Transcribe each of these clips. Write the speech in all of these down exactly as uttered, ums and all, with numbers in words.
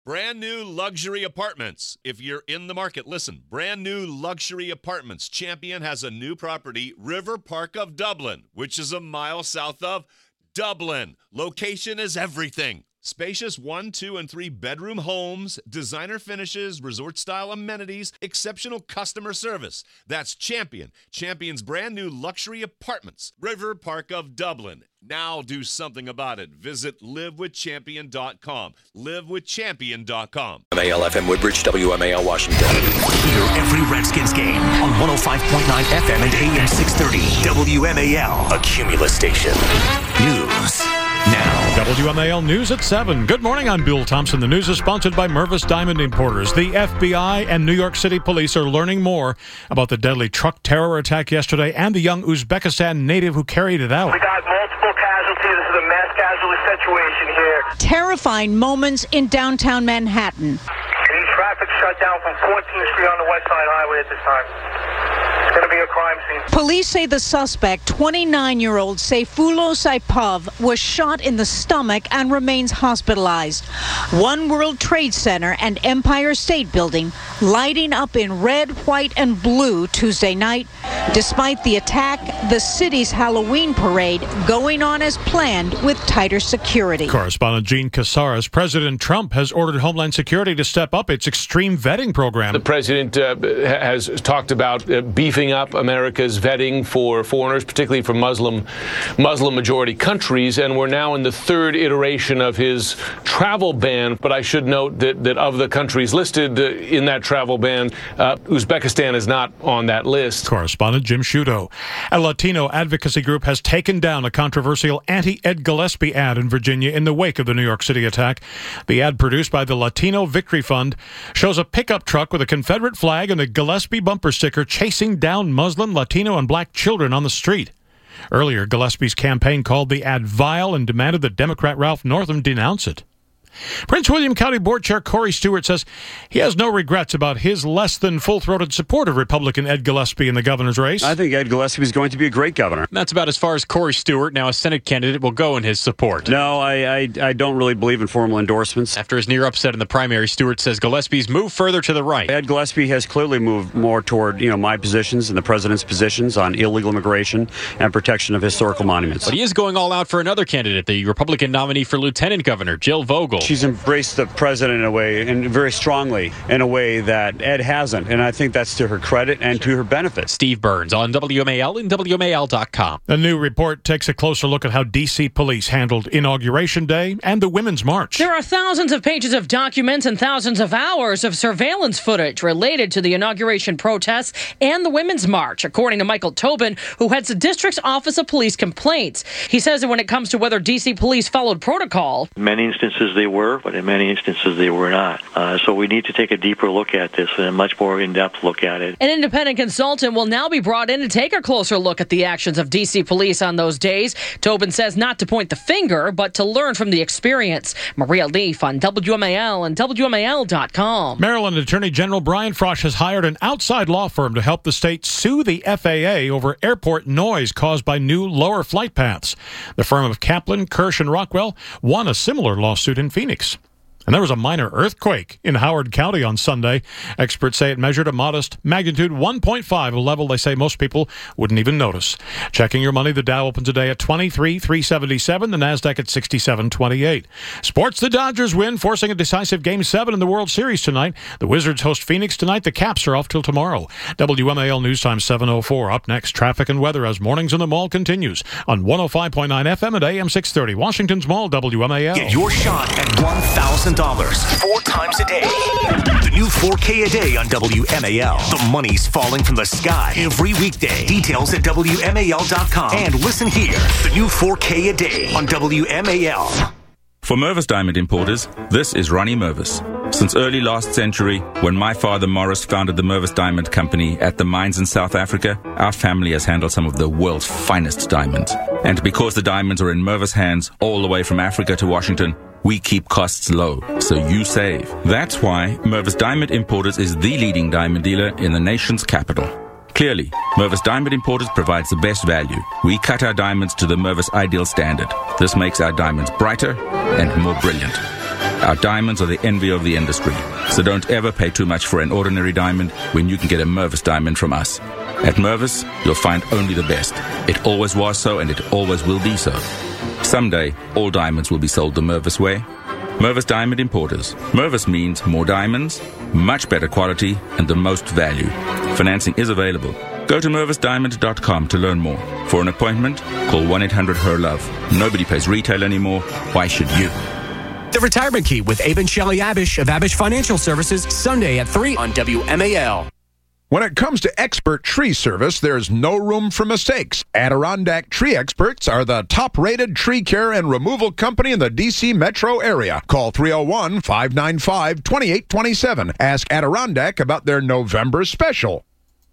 Brand new luxury apartments. If you're in the market, listen. Brand new luxury apartments. Champion has a new property, River Park of Dublin, which is a mile south of Dublin. Location is everything. Spacious one, two, and three bedroom homes, designer finishes, resort-style amenities, exceptional customer service. That's Champion. Champion's brand new luxury apartments, River Park of Dublin. Now do something about it. Visit live with champion dot com. live with champion dot com. M A L F M Woodbridge, W M A L Washington. Hear every Redskins game on one oh five point nine F M and A M six thirty. W M A L, a Cumulus station. News now. W M A L News at seven. Good morning, I'm Bill Thompson. The news is sponsored by Mervis Diamond Importers. The F B I and New York City police are learning more about the deadly truck terror attack yesterday and the young Uzbekistan native who carried it out. We got multiple casualties. This is a mass casualty situation here. Terrifying moments in downtown Manhattan. Any traffic shut down from fourteenth Street on the West Side Highway at this time. It's going to be a crime scene. Police say the suspect, twenty-nine-year-old Seyfulo Saipov, was shot in the stomach and remains hospitalized. One World Trade Center and Empire State Building lighting up in red, white, and blue Tuesday night. Despite the attack, the city's Halloween parade going on as planned with tighter security. Correspondent Gene Casares. President Trump has ordered Homeland Security to step up its extreme vetting program. The president uh, has talked about uh, beefing up America's vetting for foreigners, particularly from Muslim Muslim majority countries, and we're now in the third iteration of his travel ban. But I should note that, that of the countries listed uh, in that travel ban, uh, Uzbekistan is not on that list. Correspondent Jim Sciutto. A Latino advocacy group has taken down a controversial anti-Ed Gillespie ad in Virginia in the wake of the New York City attack. The ad, produced by the Latino Victory Fund, shows a pickup truck with a Confederate flag and a Gillespie bumper sticker chasing down Muslim, Latino, and black children on the street. Earlier, Gillespie's campaign called the ad vile and demanded that Democrat Ralph Northam denounce it. Prince William County Board Chair Corey Stewart says he has no regrets about his less than full-throated support of Republican Ed Gillespie in the governor's race. I think Ed Gillespie is going to be a great governor. That's about as far as Corey Stewart, now a Senate candidate, will go in his support. No, I, I, I don't really believe in formal endorsements. After his near upset in the primary, Stewart says Gillespie's moved further to the right. Ed Gillespie has clearly moved more toward, you know, my positions and the president's positions on illegal immigration and protection of historical monuments. But he is going all out for another candidate, the Republican nominee for lieutenant governor, Jill Vogel. She's embraced the president in a way, and very strongly, in a way that Ed hasn't. And I think that's to her credit and to her benefit. Steve Burns on W M A L and W M A L dot com. A new report takes a closer look at how D C police handled Inauguration Day and the Women's March. There are thousands of pages of documents and thousands of hours of surveillance footage related to the inauguration protests and the Women's March, according to Michael Tobin, who heads the district's Office of Police Complaints. He says that when it comes to whether D C police followed protocol, in many instances they were, but in many instances they were not. Uh, so we need to take a deeper look at this and a much more in-depth look at it. An independent consultant will now be brought in to take a closer look at the actions of D C police on those days. Tobin says not to point the finger, but to learn from the experience. Maria Leaf on W M A L and W M A L dot com. Maryland Attorney General Brian Frosh has hired an outside law firm to help the state sue the F A A over airport noise caused by new lower flight paths. The firm of Kaplan, Kirsch, and Rockwell won a similar lawsuit in Phoenix. And there was a minor earthquake in Howard County on Sunday. Experts say it measured a modest magnitude one point five, a level they say most people wouldn't even notice. Checking your money, the Dow opens today at twenty-three thousand three hundred seventy-seven, the Nasdaq at sixty-seven twenty-eight. Sports, the Dodgers win, forcing a decisive Game seven in the World Series tonight. The Wizards host Phoenix tonight. The Caps are off till tomorrow. W M A L News Time seven oh four. Up next, traffic and weather as Mornings in the Mall continues on one oh five point nine F M and A M six thirty. Washington's Mall, W M A L. Get your shot at one thousand dollars four times a day. The new four K a day on W M A L. The money's falling from the sky every weekday. Details at W M A L dot com. And listen here. The new four K a day on W M A L. For Mervis Diamond Importers, this is Ronnie Mervis. Since early last century, when my father Morris founded the Mervis Diamond Company at the mines in South Africa, our family has handled some of the world's finest diamonds. And because the diamonds are in Mervis hands all the way from Africa to Washington, we keep costs low, so you save. That's why Mervis Diamond Importers is the leading diamond dealer in the nation's capital. Clearly, Mervis Diamond Importers provides the best value. We cut our diamonds to the Mervis Ideal Standard. This makes our diamonds brighter and more brilliant. Our diamonds are the envy of the industry. So don't ever pay too much for an ordinary diamond when you can get a Mervis diamond from us. At Mervis, you'll find only the best. It always was so, and it always will be so. Someday, all diamonds will be sold the Mervis way. Mervis Diamond Importers. Mervis means more diamonds, much better quality, and the most value. Financing is available. Go to mervis diamond dot com to learn more. For an appointment, call one eight hundred H E R LOVE. Nobody pays retail anymore. Why should you? The Retirement Key with Abe and Shelley Abish of Abish Financial Services, Sunday at three on W M A L. When it comes to expert tree service, there's no room for mistakes. Adirondack Tree Experts are the top-rated tree care and removal company in the D C metro area. Call three oh one, five nine five, two eight two seven. Ask Adirondack about their November special.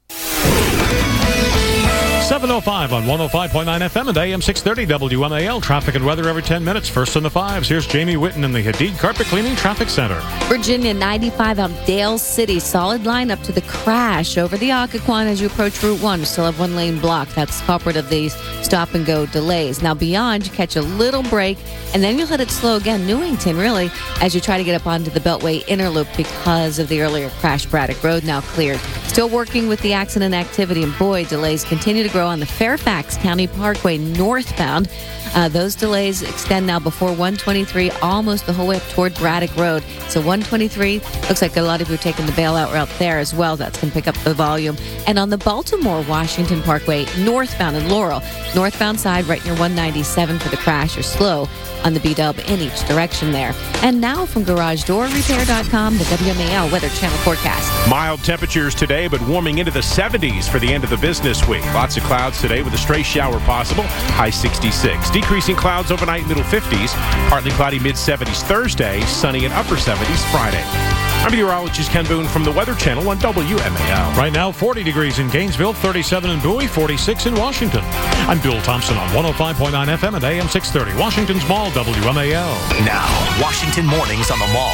seven oh five on one oh five point nine F M and A M six thirty W M A L. Traffic and weather every ten minutes. First in the fives. Here's Jamie Whitten in the Hadid Carpet Cleaning Traffic Center. Virginia ninety-five out of Dale City. Solid line up to the crash over the Occoquan as you approach Route one. You still have one lane blocked. That's culprit of these stop and go delays. Now beyond, you catch a little break and then you'll let it slow again. Newington really as you try to get up onto the Beltway inner loop because of the earlier crash. Braddock Road now cleared. Still working with the accident activity, and boy, delays continue to grow on the Fairfax County Parkway northbound. Uh, those delays extend now before one twenty-three, almost the whole way up toward Braddock Road. So one twenty-three, looks like a lot of you are taking the bailout route there as well. That's going to pick up the volume. And on the Baltimore-Washington Parkway northbound in Laurel, northbound side right near one ninety-seven for the crash, or slow on the B-Dub in each direction there. And now from garage door repair dot com, the W M A L Weather Channel forecast. Mild temperatures today, but warming into the seventies for the end of the business week. Lots of clouds today with a stray shower possible. High sixty-six. Decreasing clouds overnight, middle fifties. Partly cloudy, mid-seventies Thursday. Sunny and upper seventies Friday. I'm meteorologist Ken Boone from the Weather Channel on W M A L. Right now, forty degrees in Gainesville, thirty-seven in Bowie, forty-six in Washington. I'm Bill Thompson on one oh five point nine F M and A M six thirty. Washington's Mall, W M A L. Now, Washington Mornings on the Mall.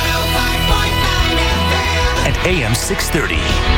At A M six thirty.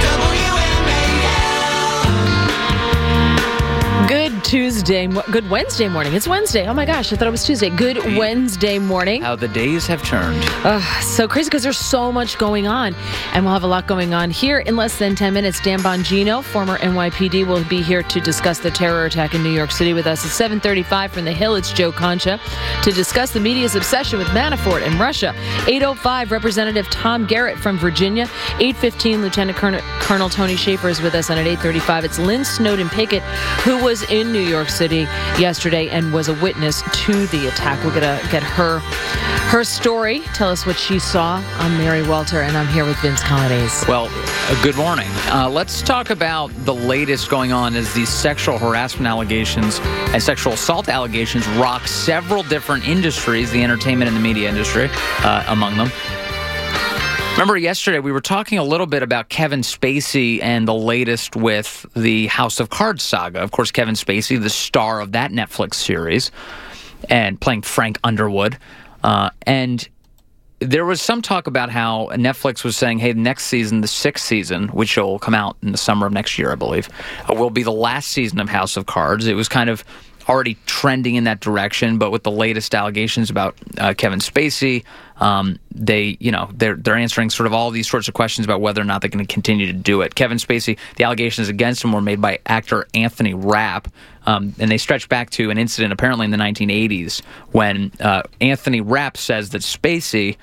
Good Tuesday, good Wednesday morning. It's Wednesday. Oh my gosh, I thought it was Tuesday. Good Wednesday morning. How the days have turned. Uh, so crazy because there's so much going on. And we'll have a lot going on here in less than ten minutes. Dan Bongino, former N Y P D, will be here to discuss the terror attack in New York City with us. At seven thirty-five from the Hill, it's Joe Concha to discuss the media's obsession with Manafort and Russia. eight oh five, Representative Tom Garrett from Virginia. eight fifteen, Lieutenant Colonel, Colonel Tony Schaefer is with us. And at eight thirty-five, it's Lynn Snowden Pickett, who was in New York City yesterday and was a witness to the attack. We're going to get her her story, tell us what she saw on Mary Walter, and I'm here with Vince Colonnese. Well, uh, good morning. Uh, let's talk about the latest going on as these sexual harassment allegations and sexual assault allegations rock several different industries, the entertainment and the media industry, uh, among them. Remember yesterday we were talking a little bit about Kevin Spacey and the latest with the House of Cards saga. Of course, Kevin Spacey, the star of that Netflix series, and playing Frank Underwood. Uh, and there was some talk about how Netflix was saying, hey, the next season, the sixth season, which will come out in the summer of next year, I believe, uh, will be the last season of House of Cards. It was kind of already trending in that direction, but with the latest allegations about uh, Kevin Spacey, um, they, you know, they're they're answering sort of all these sorts of questions about whether or not they're going to continue to do it. Kevin Spacey, the allegations against him were made by actor Anthony Rapp, um, and they stretch back to an incident apparently in the nineteen eighties when uh, Anthony Rapp says that Spacey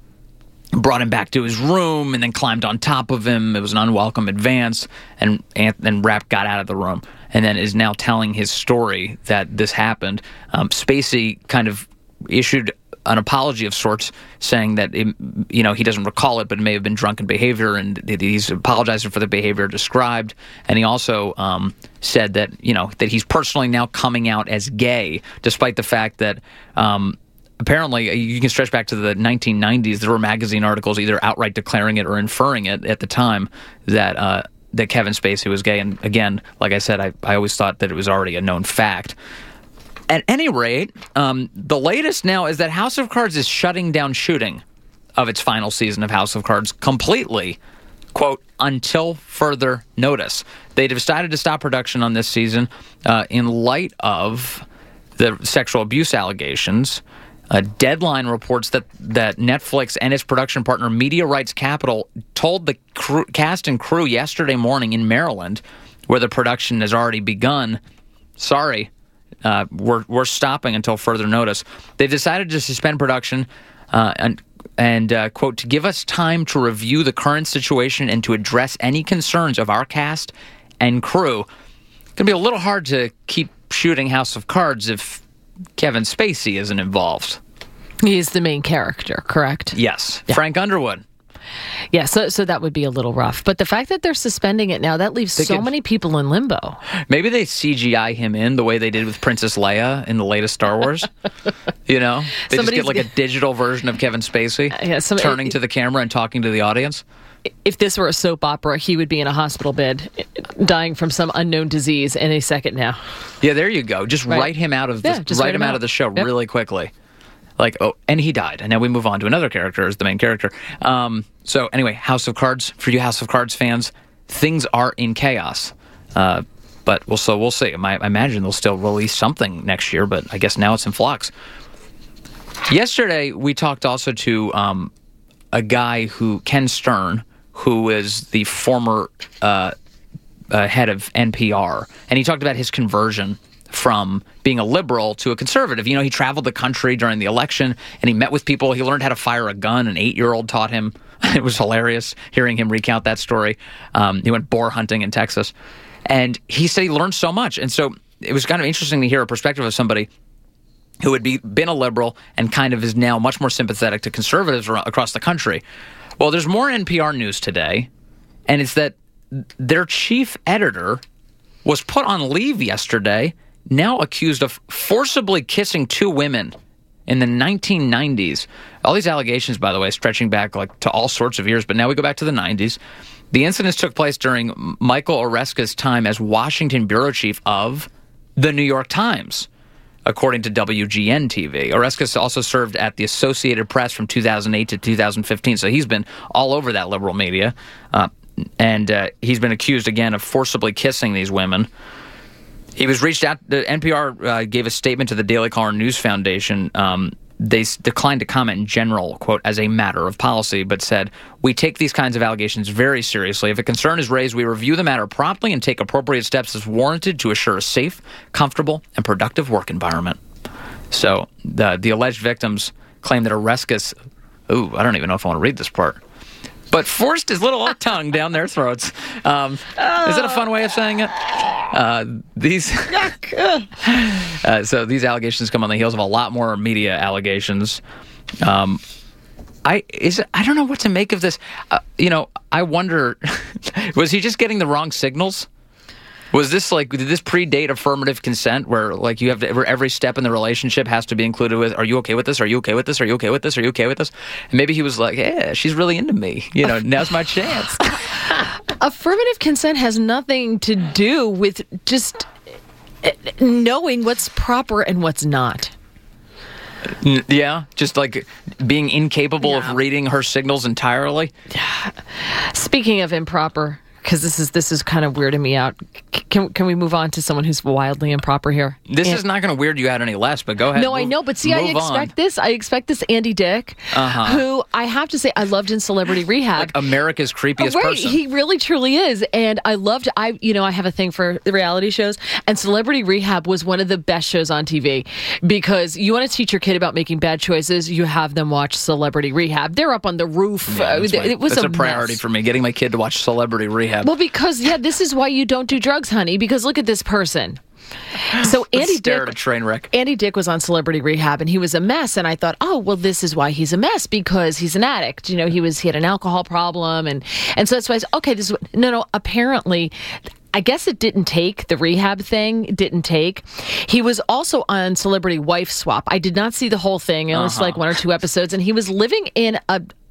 brought him back to his room and then climbed on top of him. It was an unwelcome advance, and and Rapp got out of the room, and then is now telling his story that this happened. Um, Spacey kind of issued an apology of sorts, saying that it, you know he doesn't recall it, but it may have been drunken behavior, and he's apologizing for the behavior described. And he also um, said that you know that he's personally now coming out as gay, despite the fact that. Um, Apparently, you can stretch back to the nineteen nineties. There were magazine articles either outright declaring it or inferring it at the time that uh, that Kevin Spacey was gay. And again, like I said, I, I always thought that it was already a known fact. At any rate, um, the latest now is that House of Cards is shutting down shooting of its final season of House of Cards completely, quote, until further notice. They decided to stop production on this season uh, in light of the sexual abuse allegations. Uh, Deadline reports that, that Netflix and its production partner Media Rights Capital told the crew, cast and crew yesterday morning in Maryland, where the production has already begun, sorry, uh, we're, we're stopping until further notice. They've decided to suspend production uh, and, and uh, quote, to give us time to review the current situation and to address any concerns of our cast and crew. It's going to be a little hard to keep shooting House of Cards if Kevin Spacey isn't involved. He's the main character, correct? Yes. Yeah. Frank Underwood. Yeah, so so that would be a little rough. But the fact that they're suspending it now, that leaves They so could- many people in limbo. Maybe they C G I him in the way they did with Princess Leia in the latest Star Wars. You know? They Somebody's just get like g- a digital version of Kevin Spacey yeah, some- turning to the camera and talking to the audience. If this were a soap opera, he would be in a hospital bed, dying from some unknown disease any second now. Yeah, there you go. Just Right. write him out of the, Yeah, just write, write him him out, out. of the show Yep. really quickly. Like, oh, and he died. And now we move on to another character as the main character. Um, so anyway, House of Cards, for you House of Cards fans, things are in chaos. Uh, but we'll, so we'll see. I, I imagine they'll still release something next year, but I guess now it's in flux. Yesterday, we talked also to um, a guy who, Ken Stern, who is the former uh, uh, head of N P R, and he talked about his conversion from being a liberal to a conservative. You know, he traveled the country during the election, and he met with people. He learned how to fire a gun. An eight-year-old taught him. It was hilarious hearing him recount that story. Um, he went boar hunting in Texas, and he said he learned so much. And so it was kind of interesting to hear a perspective of somebody who had be, been a liberal and kind of is now much more sympathetic to conservatives ar- across the country. Well, there's more N P R news today, and it's that their chief editor was put on leave yesterday, now accused of forcibly kissing two women in the nineteen nineties. All these allegations, by the way, stretching back like to all sorts of years, but now we go back to the nineties. The incidents took place during Michael Oreska's time as Washington bureau chief of the New York Times, according to W G N T V. Oreska also served at the Associated Press from two thousand eight to two thousand fifteen, so he's been all over that liberal media. Uh, and uh, he's been accused, again, of forcibly kissing these women. He was reached out. The N P R uh, gave a statement to the Daily Caller News Foundation. Um, they s- declined to comment in general, quote, as a matter of policy, but said, we take these kinds of allegations very seriously. If a concern is raised, we review the matter promptly and take appropriate steps as warranted to assure a safe, comfortable, and productive work environment. So the, the alleged victims claim that Oreska's, ooh, I don't even know if I want to read this part, but forced his little tongue down their throats. Um, is that a fun way of saying it? Uh, these, uh, so these allegations come on the heels of a lot more media allegations. Um, I is I don't know what to make of this. Uh, you know, I wonder, was he just getting the wrong signals? Was this like, did this predate affirmative consent where like you have to, where every step in the relationship has to be included with, are you okay with this? Are you okay with this? Are you okay with this? Are you okay with this? And maybe he was like, yeah, she's really into me. You know, now's my chance. Affirmative consent has nothing to do with just knowing what's proper and what's not. N- Yeah, just like being incapable of reading her signals entirely. Speaking of improper, because this is this is kind of weirding me out. C- Can can we move on to someone who's wildly improper here? This And- is not going to weird you out any less, but go ahead. No, I move- know, but see, I move expect on. this. I expect this Andy Dick, Uh-huh. who I have to say I loved in Celebrity Rehab. Like America's creepiest right, person. he really truly is, and I loved. I you know I have a thing for the reality shows, and Celebrity Rehab was one of the best shows on T V because you want to teach your kid about making bad choices, you have them watch Celebrity Rehab. They're up on the roof. Yeah, Uh, that's it, my- it was that's a, a priority mess. for me, getting my kid to watch Celebrity Rehab. Well, because yeah, this is why you don't do drugs, honey. Because look at this person. So Let's Andy stare Dick, at a train wreck. Andy Dick was on Celebrity Rehab, and he was a mess. And I thought, oh, well, this is why he's a mess because he's an addict. You know, he was he had an alcohol problem, and and so that's why I said, okay, this is what, no, no. Apparently, I guess it didn't take the rehab thing. It didn't take. He was also on Celebrity Wife Swap. I did not see the whole thing. I only saw Uh-huh. like one or two episodes, and he was living in a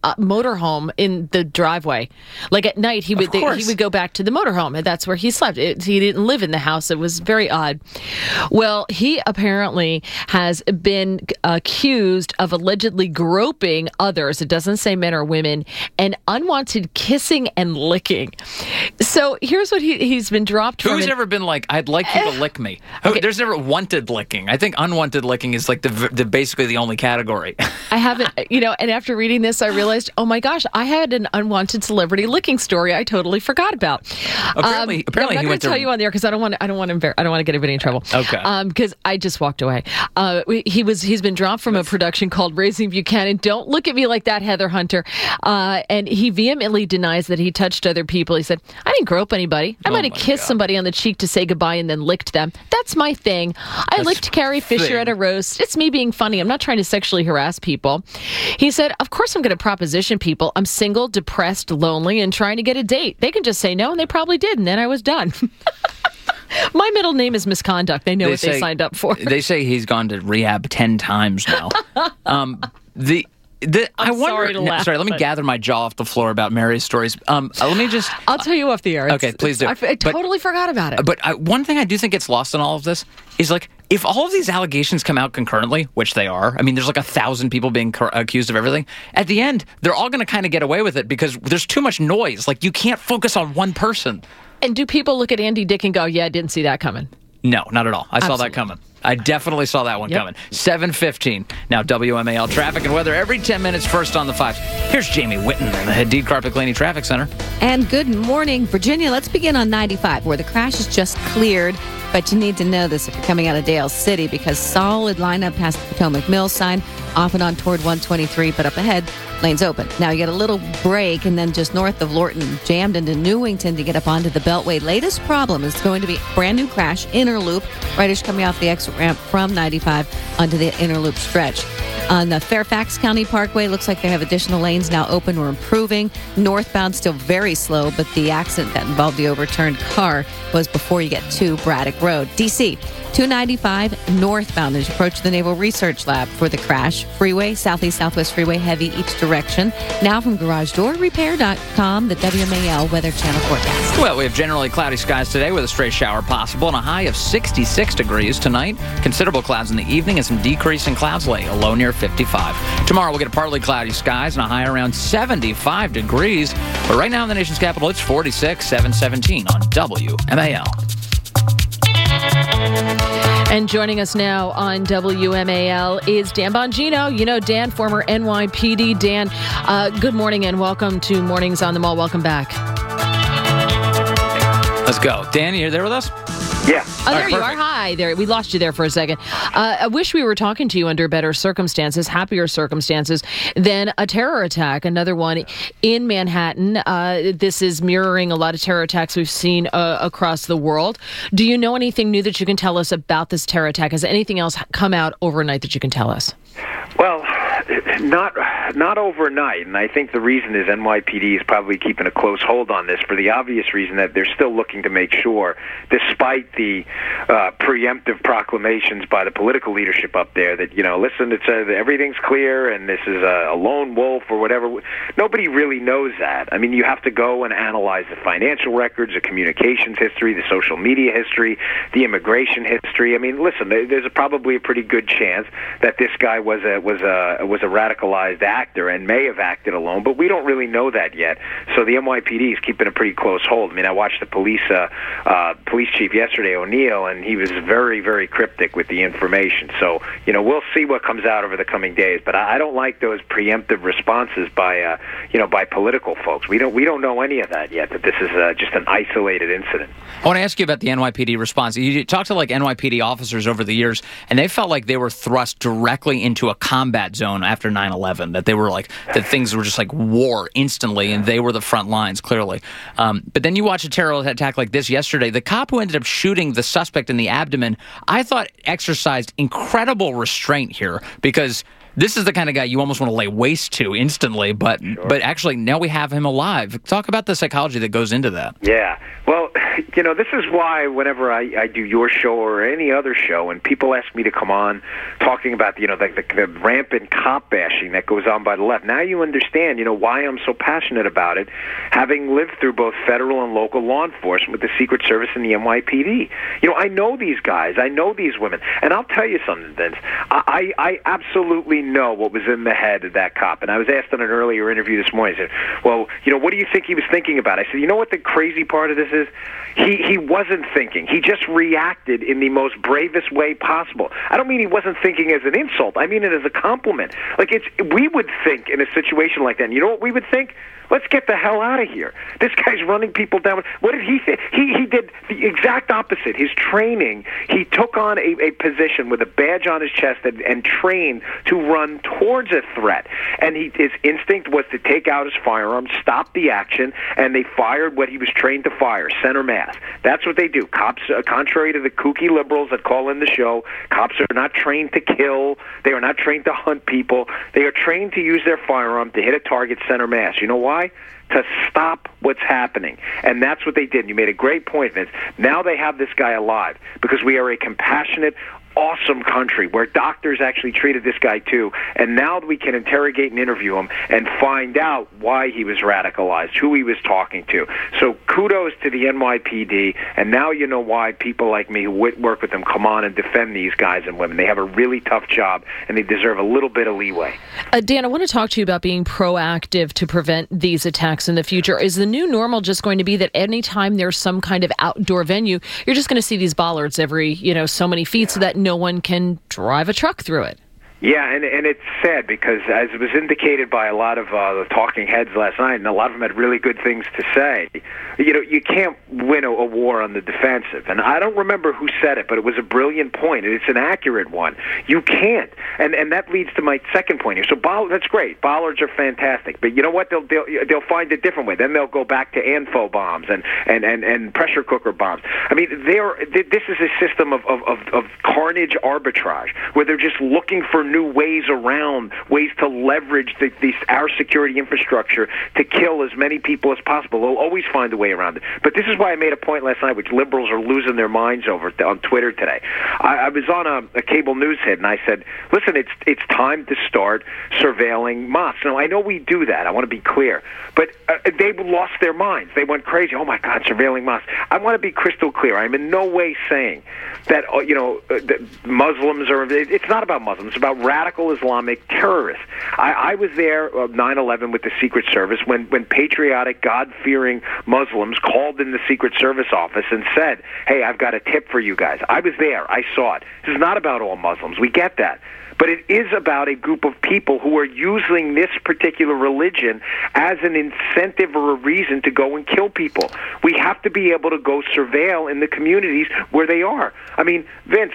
uh, motorhome in the driveway. Like at night, he would they, he would go back to the motorhome, and that's where he slept. It, he didn't live in the house. It was very odd. Well, he apparently has been accused of allegedly groping others. It doesn't say men or women, and unwanted kissing and licking. So here's what he, he's been dropped from. Who's an, ever been like, I'd like you to lick me? Okay. There's never wanted licking. I think unwanted licking is like the, the basically the only category. I haven't, you know, and after reading this, I realized, oh my gosh, I had an unwanted celebrity licking story I totally forgot about. Apparently, um, apparently I'm not he went to tell to... you on there because I don't want to. I don't want to. Embar- I don't want to get anybody in trouble. Okay. Um, because I just walked away. Uh, he was. He's been dropped from a production called Raising Buchanan. Don't look at me like that, Heather Hunter. Uh, and he vehemently denies that he touched other people. He said, "I didn't grope anybody. I Oh might have my kissed God. somebody on the cheek to say goodbye and then licked them. That's my thing. I That's licked Carrie Fisher thing. at a roast. It's me being funny. I'm not trying to sexually harass people." He said, "Of course I'm going to proposition people. I'm single, depressed, lonely, and trying to get a date. They can just say no, and they probably did, and then I was done." My middle name is Misconduct. They know what say, they signed up for. They say he's gone to rehab ten times now. um, the the I I'm wonder. sorry to no, laugh, sorry, let me but- gather my jaw off the floor about Mary's stories. Um, uh, let me just. I'll tell you off the air. It's- Okay, please do. I, I But- totally forgot about it. But I, one thing I do think gets lost in all of this is like if all of these allegations come out concurrently, which they are. I mean, there's like a thousand people being cur- accused of everything. At the end, they're all going to kind of get away with it because there's too much noise. Like you can't focus on one person. And do people look at Andy Dick and go, "Yeah, I didn't see that coming"? No, not at all. I saw Absolutely. that coming. I definitely saw that one Yep. coming. seven fifteen. Now W M A L traffic and weather every ten minutes first on the fives. Here's Jamie Whitten in the Hadid Carpet Cleaning Traffic Center. And good morning, Virginia. Let's begin on ninety-five, where the crash is just cleared. But you need to know this if you're coming out of Dale City, because solid lineup past the Potomac Mill sign, off and on toward one twenty-three, but up ahead, lanes open. Now you get a little break, and then just north of Lorton, jammed into Newington to get up onto the Beltway. Latest problem is going to be brand new crash, inner loop. Riders coming off the exit ramp from ninety-five onto the inner loop stretch. On the Fairfax County Parkway, looks like they have additional lanes now open or improving. Northbound still very slow, but the accident that involved the overturned car was before you get to Braddock Road. D C, two ninety-five northbound as you approach the Naval Research Lab for the crash. Freeway, southeast southwest freeway heavy each direction. Now from garage door repair dot com, the W M A L Weather Channel forecast. Well, we have generally cloudy skies today with a stray shower possible and a high of sixty-six degrees tonight. Considerable clouds in the evening and some decreasing clouds late, a low near fifty-five. Tomorrow we'll get partly cloudy skies and a high around seventy-five degrees. But right now in the nation's capital, it's forty-six, seven seventeen on W M A L. And joining us now on W M A L is Dan Bongino. You know Dan, former N Y P D. Dan, uh, good morning and welcome to Mornings on the Mall. Welcome back. Let's go. Dan, you there with us? Yeah. Oh, there right, you perfect. are. Hi. There, we lost you there for a second. Uh, I wish we were talking to you under better circumstances, happier circumstances than a terror attack. Another one in Manhattan. Uh, this is mirroring a lot of terror attacks we've seen uh, across the world. Do you know anything new that you can tell us about this terror attack? Has anything else come out overnight that you can tell us? Well, not not overnight, and I think the reason is N Y P D is probably keeping a close hold on this for the obvious reason that they're still looking to make sure, despite the uh, preemptive proclamations by the political leadership up there, that, you know, listen, it says everything's clear and this is a, a lone wolf or whatever. Nobody really knows that. I mean, you have to go and analyze the financial records, the communications history, the social media history, the immigration history. I mean, listen, there's a, probably a pretty good chance that this guy was a was a was a radicalized actor and may have acted alone, but we don't really know that yet. So the N Y P D is keeping a pretty close hold. I mean, I watched the police uh, uh, police chief yesterday, O'Neill, and he was very, very cryptic with the information. So, you know, we'll see what comes out over the coming days. But I, I don't like those preemptive responses by, uh, you know, by political folks. We don't we don't know any of that yet. That this is uh, just an isolated incident. I want to ask you about the N Y P D response. You talked to like N Y P D officers over the years, and they felt like they were thrust directly into a combat zone after nine eleven, that they were like, that things were just like war instantly, and they were the front lines, clearly. Um, but then you watch a terror attack like this yesterday. The cop who ended up shooting the suspect in the abdomen, I thought exercised incredible restraint here, because this is the kind of guy you almost want to lay waste to instantly, but sure. but actually now we have him alive. Talk about the psychology that goes into that. Yeah. Well, you know, this is why whenever I, I do your show or any other show, and people ask me to come on talking about, you know, the, the, the rampant cop bashing that goes on by the left, now you understand, you know, why I'm so passionate about it, having lived through both federal and local law enforcement with the Secret Service and the N Y P D. You know, I know these guys. I know these women. And I'll tell you something, Vince. I, I absolutely know what was in the head of that cop. And I was asked in an earlier interview this morning, I said, well, you know, what do you think he was thinking about? I said, you know what the crazy part of this is? He he wasn't thinking. He just reacted in the most bravest way possible. I don't mean he wasn't thinking as an insult. I mean it as a compliment. Like, it's we would think in a situation like that, and you know what we would think? Let's get the hell out of here. This guy's running people down. What did he say? He, he did the exact opposite. His training, he took on a, a position with a badge on his chest and, and trained to run towards a threat. And he, his instinct was to take out his firearm, stop the action, and they fired what he was trained to fire, center mass. That's what they do. Cops, uh, contrary to the kooky liberals that call in the show, cops are not trained to kill. They are not trained to hunt people. They are trained to use their firearm to hit a target center mass. You know why? To stop what's happening. And that's what they did. And you made a great point, Vince. Now they have this guy alive because we are a compassionate, awesome country where doctors actually treated this guy too, and now we can interrogate and interview him and find out why he was radicalized, who he was talking to. So kudos to the N Y P D, and now you know why people like me who work with them come on and defend these guys and women. They have a really tough job, and they deserve a little bit of leeway. Uh, Dan, I want to talk to you about being proactive to prevent these attacks in the future. Is the new normal just going to be that anytime there's some kind of outdoor venue, you're just going to see these bollards every, you know, so many feet so that no one can drive a truck through it? Yeah, and and it's sad because, as was indicated by a lot of uh, the talking heads last night, and a lot of them had really good things to say, you know, you can't win a, a war on the defensive. And I don't remember who said it, but it was a brilliant point, and it's an accurate one. You can't. And and that leads to my second point here. So boll- that's great. Bollards are fantastic. But you know what? They'll, they'll they'll find a different way. Then they'll go back to ANFO bombs and, and, and, and pressure cooker bombs. I mean, they're, this is a system of, of, of, of carnage arbitrage where they're just looking for new ways around, ways to leverage the, the, our security infrastructure to kill as many people as possible. They'll always find a way around it. But this is why I made a point last night, which liberals are losing their minds over on Twitter today. I, I was on a, a cable news hit, and I said, listen, it's it's time to start surveilling mosques. Now, I know we do that. I want to be clear. But uh, they lost their minds. They went crazy. Oh, my God, surveilling mosques. I want to be crystal clear. I'm in no way saying that, uh, you know, uh, that Muslims are, it's not about Muslims. It's about radical Islamic terrorists. I, I was there uh, nine eleven with the Secret Service when, when patriotic, God-fearing Muslims called in the Secret Service office and said, hey, I've got a tip for you guys. I was there. I saw it. This is not about all Muslims. We get that. But it is about a group of people who are using this particular religion as an incentive or a reason to go and kill people. We have to be able to go surveil in the communities where they are. I mean, Vince,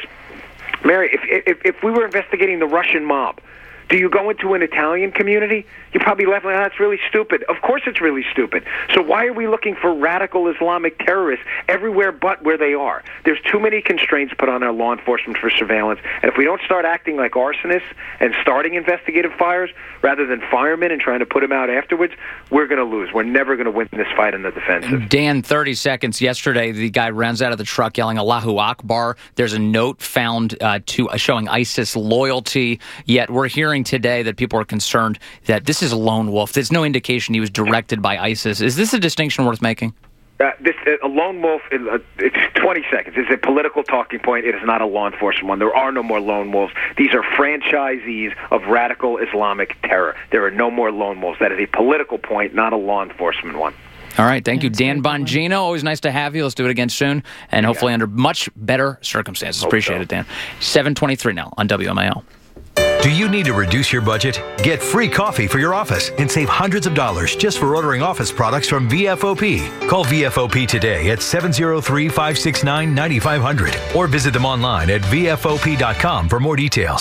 Mary, if if, if we were investigating the Russian mob, do you go into an Italian community? You probably laugh like, oh, that's really stupid. Of course it's really stupid. So why are we looking for radical Islamic terrorists everywhere but where they are? There's too many constraints put on our law enforcement for surveillance. And if we don't start acting like arsonists and starting investigative fires rather than firemen and trying to put them out afterwards, we're going to lose. We're never going to win this fight in the defensive. Dan, thirty seconds. Yesterday, the guy runs out of the truck yelling Allahu Akbar. There's a note found uh, to uh, showing ISIS loyalty. Yet we're hearing today that people are concerned that this is a lone wolf. There's no indication he was directed by ISIS. Is this a distinction worth making? Uh, this uh, a lone wolf. Uh, it's twenty seconds. It's a political talking point. It is not a law enforcement one. There are no more lone wolves. These are franchisees of radical Islamic terror. There are no more lone wolves. That is a political point, not a law enforcement one. All right, thank you, Dan Bongino. Always nice to have you. Let's do it again soon, and hopefully under much better circumstances. Appreciate it, Dan. seven twenty-three now on W M A L. Do you need to reduce your budget? Get free coffee for your office and save hundreds of dollars just for ordering office products from V F O P. Call V F O P today at seven oh three, five six nine, nine five hundred or visit them online at V F O P dot com for more details.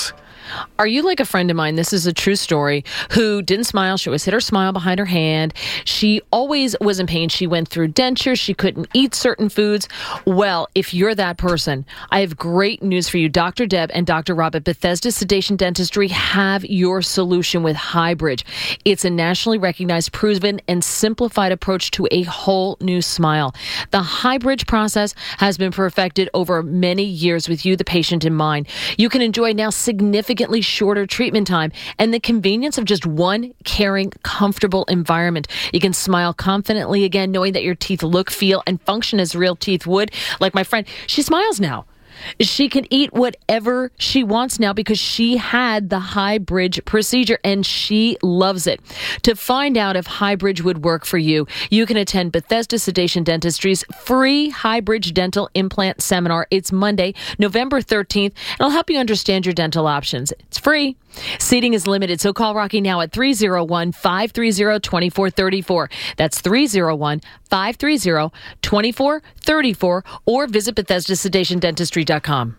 Are you like a friend of mine? This is a true story. Who didn't smile. She always hid her smile behind her hand. She always was in pain. She went through dentures. She couldn't eat certain foods. Well, if you're that person, I have great news for you. Doctor Deb and Doctor Rob at Bethesda Sedation Dentistry have your solution with Highbridge. It's a nationally recognized, proven, and simplified approach to a whole new smile. The Highbridge process has been perfected over many years with you, the patient, in mind. You can enjoy now significantly shorter treatment time and the convenience of just one caring, comfortable environment. You can smile confidently again, knowing that your teeth look, feel, and function as real teeth would. Like my friend, she smiles now. She can eat whatever she wants now because she had the Highbridge procedure and she loves it. To find out if Highbridge would work for you, you can attend Bethesda Sedation Dentistry's free Highbridge Dental Implant Seminar. It's Monday, November thirteenth, and I'll help you understand your dental options. It's free. Seating is limited, so call Rocky now at three oh one, five three oh, two four three four. That's three oh one, five three oh, two four three four, or visit Bethesda Sedation Dentistry dot com.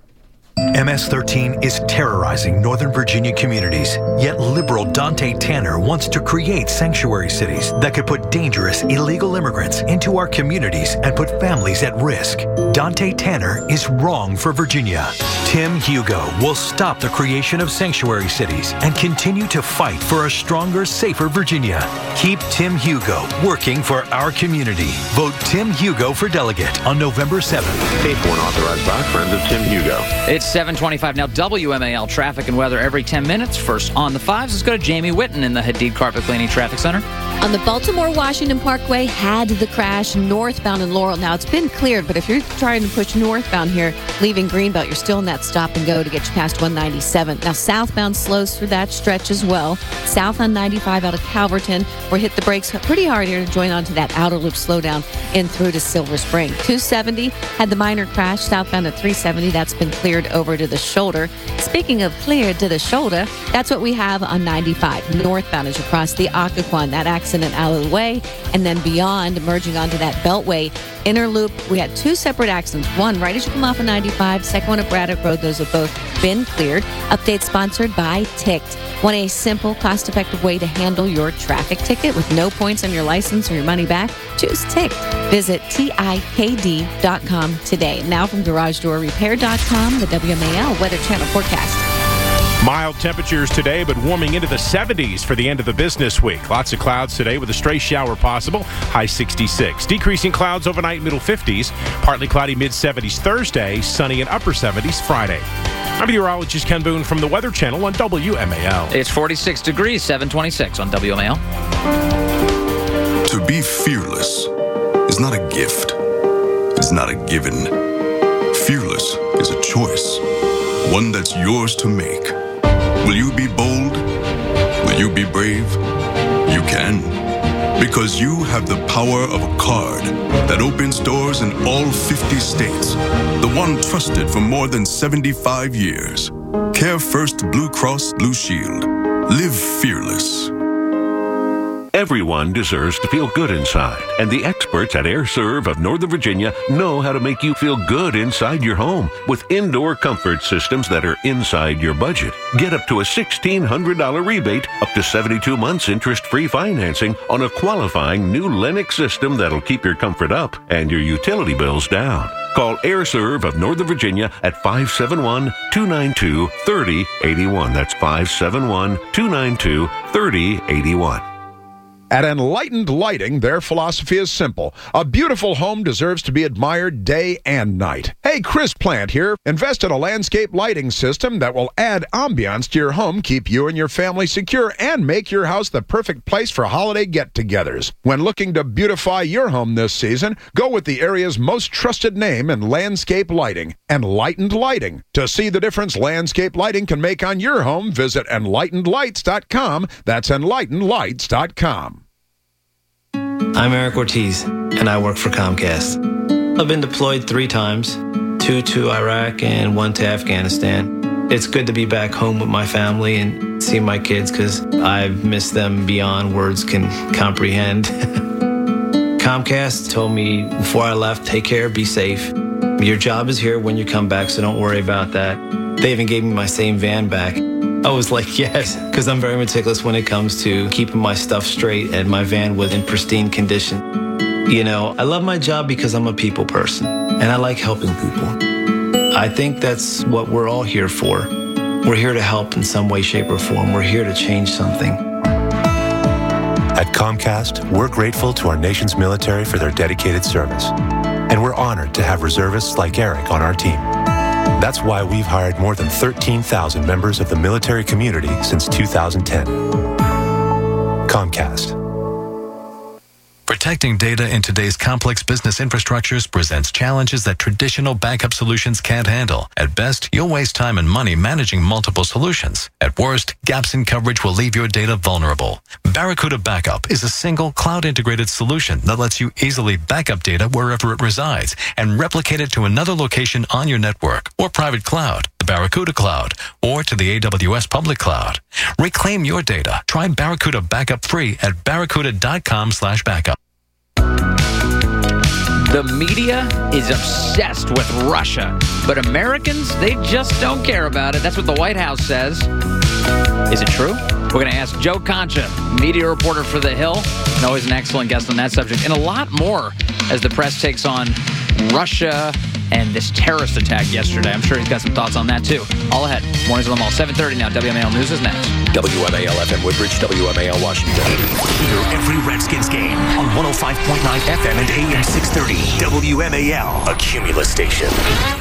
M S thirteen is terrorizing Northern Virginia communities, yet liberal Dante Tanner wants to create sanctuary cities that could put dangerous illegal immigrants into our communities and put families at risk. Dante Tanner is wrong for Virginia. Tim Hugo will stop the creation of sanctuary cities and continue to fight for a stronger, safer Virginia. Keep Tim Hugo working for our community. Vote Tim Hugo for delegate on November seventh. Paid for and authorized by friends of Tim Hugo. It's seven twenty-five now. W M A L traffic and weather every ten minutes. First on the fives, let's go to Jamie Witten in the Hadid Carpet Cleaning Traffic Center. On the Baltimore-Washington Parkway, had the crash northbound in Laurel. Now, it's been cleared, but if you're trying to push northbound here, leaving Greenbelt, you're still in that stop and go to get you past one ninety-seven. Now, southbound slows through that stretch as well. South on ninety-five out of Calverton, we're hit the brakes pretty hard here to join onto that outer loop slowdown in through to Silver Spring. two seventy had the minor crash southbound at three seventy. That's been cleared over to the shoulder. Speaking of cleared to the shoulder, that's what we have on ninety-five. Northbound as you cross the Occoquan, that accident out of the way, and then beyond, merging onto that Beltway inner loop. We had two separate accidents. One right as you come off of ninety-five, second one at Braddock Road. Those have both been cleared. Update sponsored by Ticked. Want a simple, cost-effective way to handle your traffic ticket with no points on your license or your money back? Choose Ticked. Visit T I K D dot com today. Now from Garage Door Repair dot com, the W M A L Weather Channel forecast. Mild temperatures today, but warming into the seventies for the end of the business week. Lots of clouds today with a stray shower possible. High sixty-six. Decreasing clouds overnight, middle fifties. Partly cloudy, mid seventies Thursday. Sunny and upper seventies Friday. I'm meteorologist Ken Boone from the Weather Channel on W M A L. It's forty-six degrees, seven twenty-six on W M A L. To be fearless is not a gift. It's not a given. Fearless is a choice. One that's yours to make. Will you be bold? Will you be brave? You can. Because you have the power of a card that opens doors in all fifty states. The one trusted for more than seventy-five years. Care First Blue Cross Blue Shield. Live fearless. Everyone deserves to feel good inside, and the experts at AirServe of Northern Virginia know how to make you feel good inside your home with indoor comfort systems that are inside your budget. Get up to a sixteen hundred dollars rebate, up to seventy-two months interest-free financing on a qualifying new Lennox system that'll keep your comfort up and your utility bills down. Call AirServe of Northern Virginia at five seven one, two nine two, three oh eight one. That's five seven one, two nine two, three oh eight one. At Enlightened Lighting, their philosophy is simple. A beautiful home deserves to be admired day and night. Hey, Chris Plant here. Invest in a landscape lighting system that will add ambiance to your home, keep you and your family secure, and make your house the perfect place for holiday get-togethers. When looking to beautify your home this season, go with the area's most trusted name in landscape lighting, Enlightened Lighting. To see the difference landscape lighting can make on your home, visit enlightened lights dot com. That's enlightened lights dot com. I'm Eric Ortiz, and I work for Comcast. I've been deployed three times, two to Iraq and one to Afghanistan. It's good to be back home with my family and see my kids because I've missed them beyond words can comprehend. Comcast told me before I left, take care, be safe. Your job is here when you come back, so don't worry about that. They even gave me my same van back. I was like, yes, because I'm very meticulous when it comes to keeping my stuff straight and my van was in pristine condition. You know, I love my job because I'm a people person, and I like helping people. I think that's what we're all here for. We're here to help in some way, shape, or form. We're here to change something. At Comcast, we're grateful to our nation's military for their dedicated service. And we're honored to have reservists like Eric on our team. That's why we've hired more than thirteen thousand members of the military community since two thousand ten. Comcast. Protecting data in today's complex business infrastructures presents challenges that traditional backup solutions can't handle. At best, you'll waste time and money managing multiple solutions. At worst, gaps in coverage will leave your data vulnerable. Barracuda Backup is a single cloud-integrated solution that lets you easily back up data wherever it resides and replicate it to another location on your network or private cloud, the Barracuda Cloud, or to the A W S public cloud. Reclaim your data. Try Barracuda Backup free at barracuda.com slash backup. The media is obsessed with Russia, but Americans, they just don't care about it. That's what the White House says. Is it true? We're going to ask Joe Concha, media reporter for The Hill, and always an excellent guest on that subject, and a lot more as the press takes on Russia and this terrorist attack yesterday. I'm sure he's got some thoughts on that, too. All ahead. Mornings on the Mall, seven thirty now. W M A L News is next. W M A L F M Woodbridge, W M A L Washington. Hear every Redskins game on one oh five point nine F M and A M six thirty. W M A L, a Cumulus station.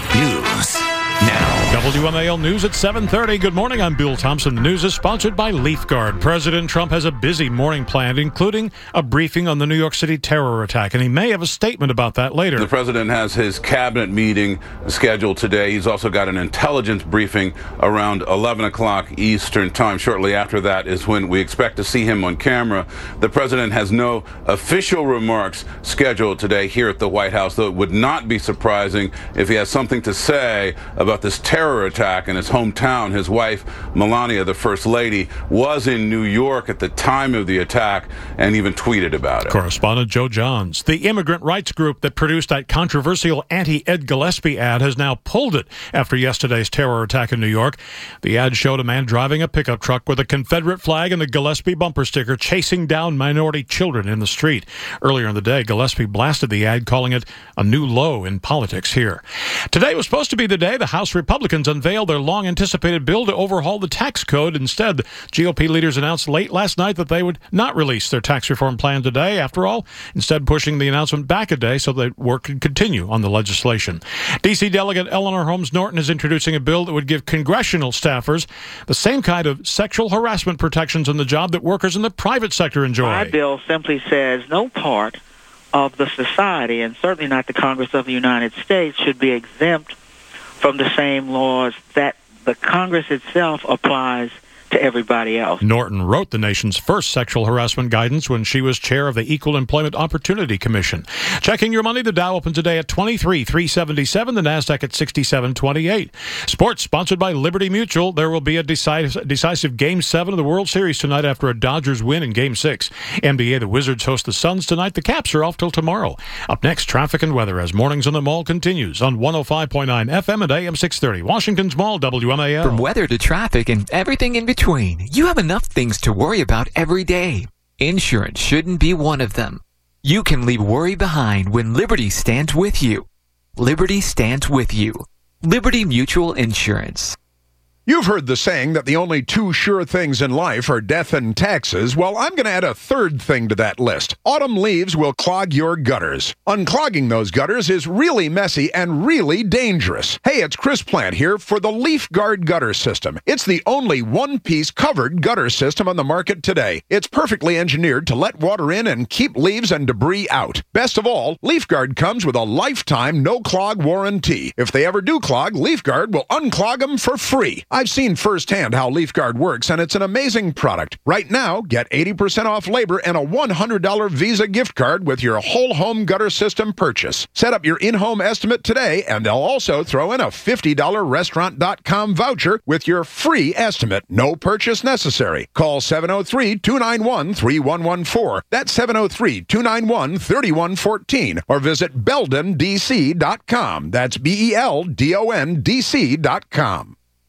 News now. W M A L News at seven thirty. Good morning, I'm Bill Thompson. The news is sponsored by LeafGuard. President Trump has a busy morning planned, including a briefing on the New York City terror attack, and he may have a statement about that later. The president has his cabinet meeting scheduled today. He's also got an intelligence briefing around eleven o'clock Eastern time. Shortly after that is when we expect to see him on camera. The president has no official remarks scheduled today here at the White House, though it would not be surprising if he has something to say about this terror attack in his hometown. His wife, Melania, the First Lady, was in New York at the time of the attack and even tweeted about it. Correspondent Joe Johns. The immigrant rights group that produced that controversial anti-Ed Gillespie ad has now pulled it after yesterday's terror attack in New York. The ad showed a man driving a pickup truck with a Confederate flag and a Gillespie bumper sticker chasing down minority children in the street. Earlier in the day, Gillespie blasted the ad, calling it a new low in politics here. Today was supposed to be the day the House Republicans unveiled their long-anticipated bill to overhaul the tax code. Instead, G O P leaders announced late last night that they would not release their tax reform plan today, after all, instead pushing the announcement back a day so that work could continue on the legislation. D C Delegate Eleanor Holmes Norton is introducing a bill that would give congressional staffers the same kind of sexual harassment protections on the job that workers in the private sector enjoy. My bill simply says no part of the society, and certainly not the Congress of the United States, should be exempt from the same laws that the Congress itself applies to everybody else. Norton wrote the nation's first sexual harassment guidance when she was chair of the Equal Employment Opportunity Commission. Checking your money, the Dow opened today at twenty-three thousand three hundred seventy-seven, the NASDAQ at sixty-seven twenty-eight. Sports sponsored by Liberty Mutual. There will be a decisive, decisive Game seven of the World Series tonight after a Dodgers win in Game six. N B A, the Wizards host the Suns tonight. The Caps are off till tomorrow. Up next, traffic and weather as Mornings on the Mall continues on one oh five point nine F M and A M six thirty. Washington's Mall, W M A L. From weather to traffic and everything in between, you have enough things to worry about every day. Insurance shouldn't be one of them. You can leave worry behind when Liberty stands with you. Liberty stands with you. Liberty Mutual Insurance. You've heard the saying that the only two sure things in life are death and taxes. Well, I'm going to add a third thing to that list. Autumn leaves will clog your gutters. Unclogging those gutters is really messy and really dangerous. Hey, it's Chris Plant here for the LeafGuard gutter system. It's the only one-piece covered gutter system on the market today. It's perfectly engineered to let water in and keep leaves and debris out. Best of all, LeafGuard comes with a lifetime no-clog warranty. If they ever do clog, LeafGuard will unclog them for free. I've seen firsthand how LeafGuard works, and it's an amazing product. Right now, get eighty percent off labor and a one hundred dollars Visa gift card with your whole home gutter system purchase. Set up your in-home estimate today, and they'll also throw in a fifty dollars restaurant dot com voucher with your free estimate. No purchase necessary. Call seven oh three, two nine one, three one one four. That's seven oh three, two nine one, three one one four. Or visit Belden D C dot com. That's B E L D O N D C dot com.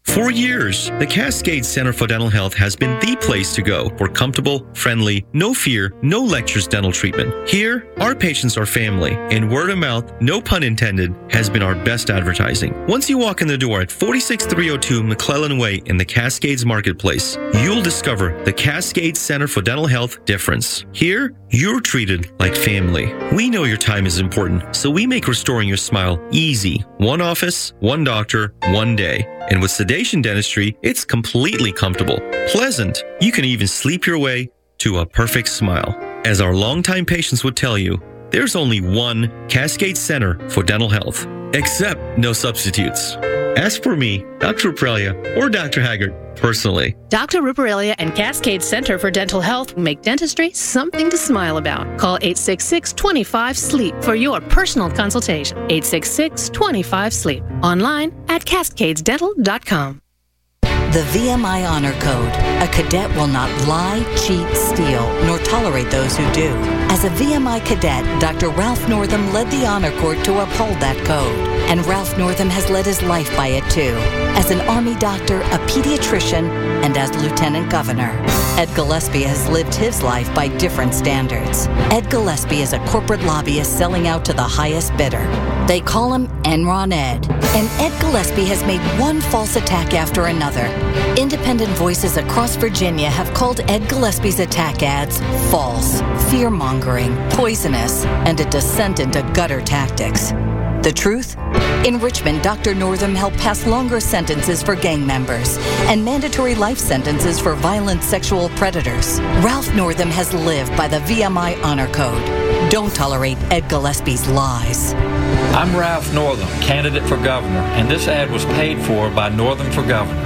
For years, the Cascade Center for Dental Health has been the place to go for comfortable, friendly, no fear, no lectures dental treatment. Here, our patients are family, and word of mouth, no pun intended, has been our best advertising. Once you walk in the door at forty-six three oh two McClellan Way in the Cascades Marketplace, you'll discover the Cascade Center for Dental Health difference. Here, you're treated like family. We know your time is important, so we make restoring your smile easy. One office, one doctor, one day. And with sedation dentistry, it's completely comfortable, pleasant. You can even sleep your way to a perfect smile. As our longtime patients would tell you, there's only one Cascade Center for Dental Health, except no substitutes. Ask for me, Doctor Ruparelia, or Doctor Haggard personally. Doctor Ruparelia and Cascade Center for Dental Health make dentistry something to smile about. Call eight six six, two five, SLEEP for your personal consultation. eight six six, two five, SLEEP. Online at cascades dental dot com. The V M I Honor Code. A cadet will not lie, cheat, steal, nor tolerate those who do. As a V M I cadet, Doctor Ralph Northam led the Honor Corps to uphold that code. And Ralph Northam has led his life by it too. As an Army doctor, a pediatrician, and as Lieutenant Governor. Ed Gillespie has lived his life by different standards. Ed Gillespie is a corporate lobbyist selling out to the highest bidder. They call him Enron Ed. And Ed Gillespie has made one false attack after another. Independent voices across Virginia have called Ed Gillespie's attack ads false, fear-mongering, poisonous, and a descent into gutter tactics. The truth? In Richmond, Doctor Northam helped pass longer sentences for gang members and mandatory life sentences for violent sexual predators. Ralph Northam has lived by the V M I Honor Code. Don't tolerate Ed Gillespie's lies. I'm Ralph Northam, candidate for governor, and this ad was paid for by Northam for Governor.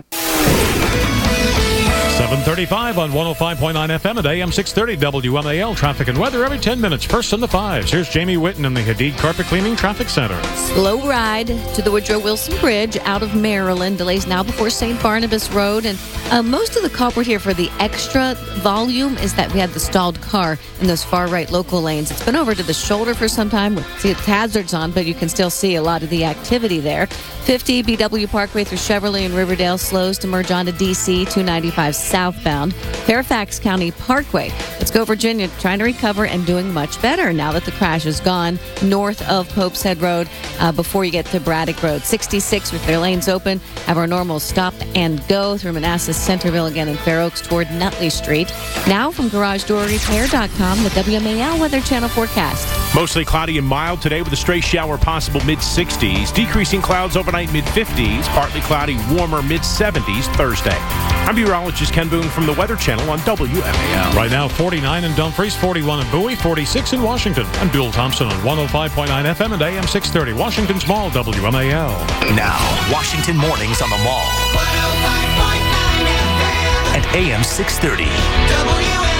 seven thirty-five on one oh five point nine F M at A M six thirty W M A L. Traffic and weather every ten minutes. First in the fives. Here's Jamie Whitten in the Hadid Carpet Cleaning Traffic Center. Slow ride to the Woodrow Wilson Bridge out of Maryland. Delays now before Saint Barnabas Road. And uh, most of the culprit here for the extra volume is that we had the stalled car in those far right local lanes. It's been over to the shoulder for some time. We see its hazards on, but you can still see a lot of the activity there. fifty B W Parkway through Cheverly and Riverdale slows to merge onto D C two ninety-five southbound. Fairfax County Parkway. Let's go Virginia, trying to recover and doing much better now that the crash is gone. North of Pope's Head Road uh, before you get to Braddock Road. sixty-six with their lanes open. Have our normal stop and go through Manassas, Centerville again, and Fair Oaks toward Nutley Street. Now from Garage Door Repair dot com, the W M A L Weather Channel forecast. Mostly cloudy and mild today with a stray shower possible mid-sixties. Decreasing clouds overnight mid-fifties. Partly cloudy, warmer mid-seventies Thursday. I'm meteorologist Ken Boone from the Weather Channel on W M A L. Right now, forty-nine in Dumfries, forty-one in Bowie, forty-six in Washington. I'm Bill Thompson on one oh five point nine F M and A M six thirty. Washington's Mall, W M A L. Now, Washington Mornings on the Mall. one oh five point nine F M. And A M six thirty. W M A L.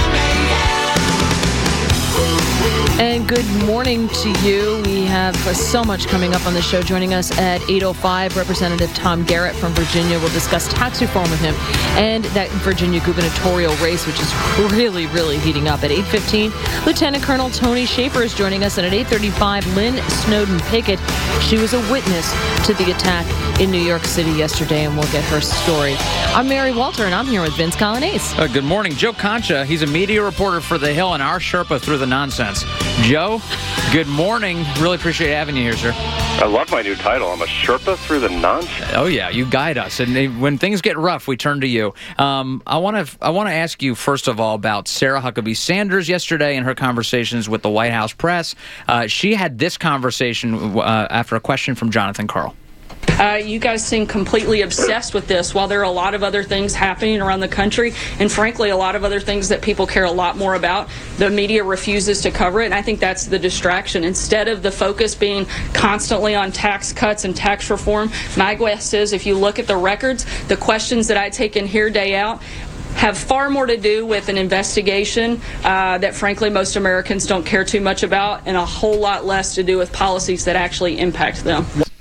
And good morning to you. We have uh, so much coming up on the show. Joining us at eight oh five, Representative Tom Garrett from Virginia. We'll discuss tax reform with him and that Virginia gubernatorial race, which is really, really heating up. At eight fifteen, Lieutenant Colonel Tony Schaefer is joining us. And at eight thirty-five, Lynn Snowden Pickett. She was a witness to the attack in New York City yesterday, and we'll get her story. I'm Mary Walter, and I'm here with Vince Colonnese. Uh, good morning. Joe Concha, he's a media reporter for The Hill and our Sherpa through the nonsense. Joe, good morning. Really appreciate having you here, sir. I love my new title. I'm a Sherpa through the nonsense. Oh yeah, you guide us, and when things get rough, we turn to you. Um, I want to I want to ask you first of all about Sarah Huckabee Sanders yesterday and her conversations with the White House press. Uh, she had this conversation uh, after a question from Jonathan Karl. Uh, you guys seem completely obsessed with this while there are a lot of other things happening around the country, and frankly a lot of other things that people care a lot more about. The media refuses to cover it, and I think that's the distraction. Instead of the focus being constantly on tax cuts and tax reform, my guess is if you look at the records, the questions that I take in here day out have far more to do with an investigation uh, that frankly most Americans don't care too much about, and a whole lot less to do with policies that actually impact them.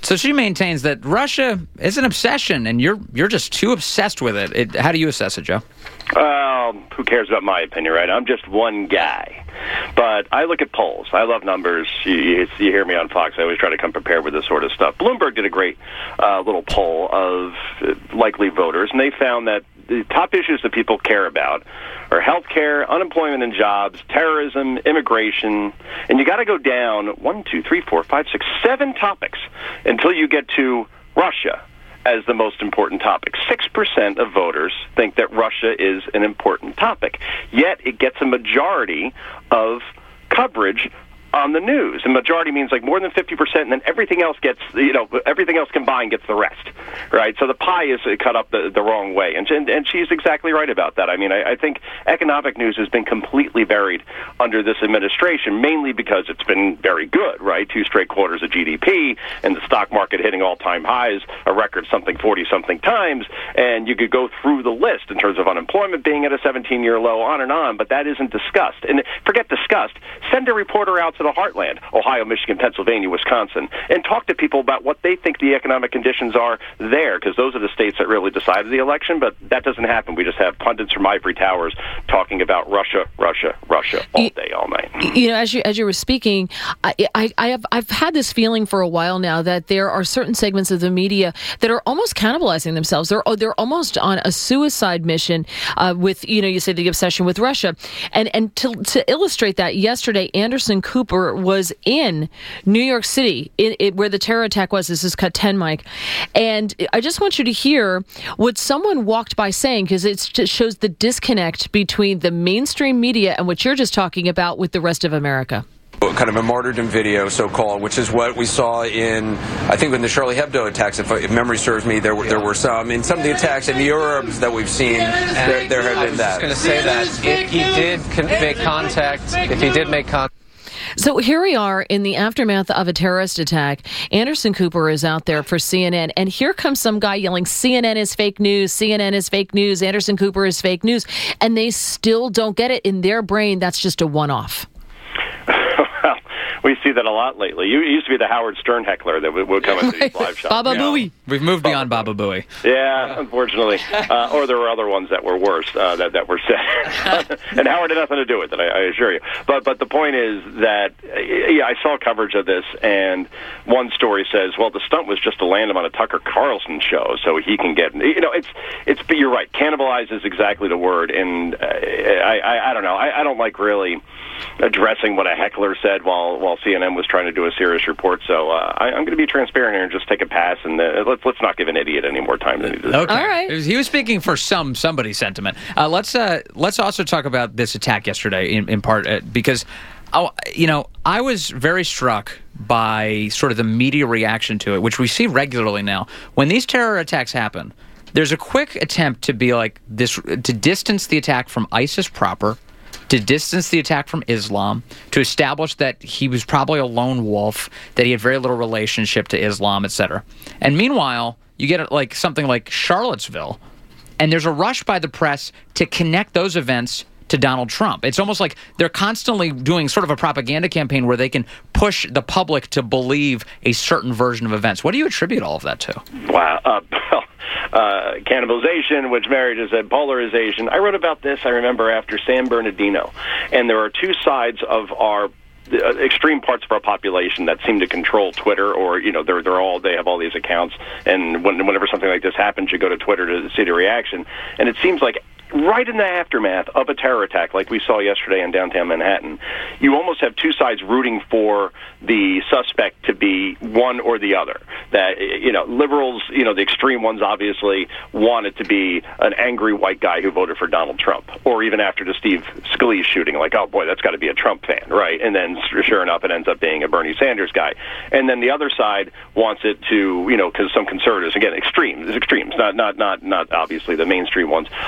So she maintains that Russia is an obsession, and you're you're just too obsessed with it. it how do you assess it, Joe? Well, who cares about my opinion, right? I'm just one guy. But I look at polls. I love numbers. You, you, you hear me on Fox. I always try to come prepared with this sort of stuff. Bloomberg did a great uh, little poll of uh, likely voters, and they found that the top issues that people care about are health care, unemployment and jobs, terrorism, immigration, and you got to go down one, two, three, four, five, six, seven topics until you get to Russia as the most important topic. Six percent of voters think that Russia is an important topic, yet it gets a majority of coverage on the news. And majority means like more than fifty percent, and then everything else gets, you know, everything else combined gets the rest, right? So the pie is cut up the, the wrong way. And, and and she's exactly right about that. I mean, I, I think economic news has been completely buried under this administration, mainly because it's been very good, right? Two straight quarters of G D P, and the stock market hitting all-time highs, a record something forty-something times, and you could go through the list in terms of unemployment being at a seventeen-year low, on and on, but that isn't discussed. And forget discussed. Send a reporter out to the heartland, Ohio, Michigan, Pennsylvania, Wisconsin, and talk to people about what they think the economic conditions are there, because those are the states that really decided the election, but that doesn't happen. We just have pundits from ivory towers talking about Russia, Russia, Russia all day, all night. You know, as you as you were speaking, I, I, I have I've had this feeling for a while now that there are certain segments of the media that are almost cannibalizing themselves. They're they're almost on a suicide mission uh, with, you know, you say the obsession with Russia, and and to to illustrate that, yesterday Anderson Cooper was in New York City, in, in, where the terror attack was. This is Cut ten, Mike. And I just want you to hear what someone walked by saying, because it shows the disconnect between the mainstream media and what you're just talking about with the rest of America. Kind of a martyrdom video, so-called, which is what we saw in, I think, in the Charlie Hebdo attacks. If, if memory serves me, there were there were some. In some of the attacks in Europe that we've seen, there, there have been that. I was just going to say that if he did con- make contact, if he did make contact. So here we are in the aftermath of a terrorist attack. Anderson Cooper is out there for C N N, and here comes some guy yelling, C N N is fake news, C N N is fake news, Anderson Cooper is fake news, and they still don't get it. In their brain, that's just a one-off. We see that a lot lately. You it used to be the Howard Stern heckler that would, would come into these live shows. Baba you know. Booey. We've moved beyond Baba Booey. Yeah, unfortunately. Uh, or there were other ones that were worse uh, that, that were said. And Howard had nothing to do with it, I, I assure you. But but the point is that, yeah, I saw coverage of this, and one story says, well, the stunt was just to land him on a Tucker Carlson show so he can get, you know, it's, it's but you're right, cannibalize is exactly the word, and uh, I, I, I don't know, I, I don't like really addressing what a heckler said while while C N N was trying to do a serious report. So uh, I, I'm going to be transparent here and just take a pass, and uh, let's let's not give an idiot any more time than he deserves. Okay. All right. He was speaking for some somebody's sentiment. Uh, let's uh, let's also talk about this attack yesterday in, in part uh, because, oh, you know, I was very struck by sort of the media reaction to it, which we see regularly now. When these terror attacks happen, there's a quick attempt to be like this, to distance the attack from ISIS proper, to distance the attack from Islam, to establish that he was probably a lone wolf, that he had very little relationship to Islam, et cetera. And meanwhile, you get like something like Charlottesville, and there's a rush by the press to connect those events to Donald Trump. It's almost like they're constantly doing sort of a propaganda campaign where they can push the public to believe a certain version of events. What do you attribute all of that to? Wow. Uh, well, uh, cannibalization, which Mary just said, polarization. I wrote about this, I remember, after San Bernardino. And there are two sides of our uh, extreme parts of our population that seem to control Twitter, or, you know, they're, they're all, they have all these accounts. And when, whenever something like this happens, you go to Twitter to see the reaction. And it seems like right in the aftermath of a terror attack like we saw yesterday in downtown Manhattan, you almost have two sides rooting for the suspect to be one or the other. That, you know, liberals, you know, the extreme ones obviously want it to be an angry white guy who voted for Donald Trump. Or even after the Steve Scalise shooting, like, oh boy, that's got to be a Trump fan, right? And then sure enough, it ends up being a Bernie Sanders guy. And then the other side wants it to, you know, because some conservatives, again, extremes, extremes, not, not, not, not obviously the mainstream ones, are really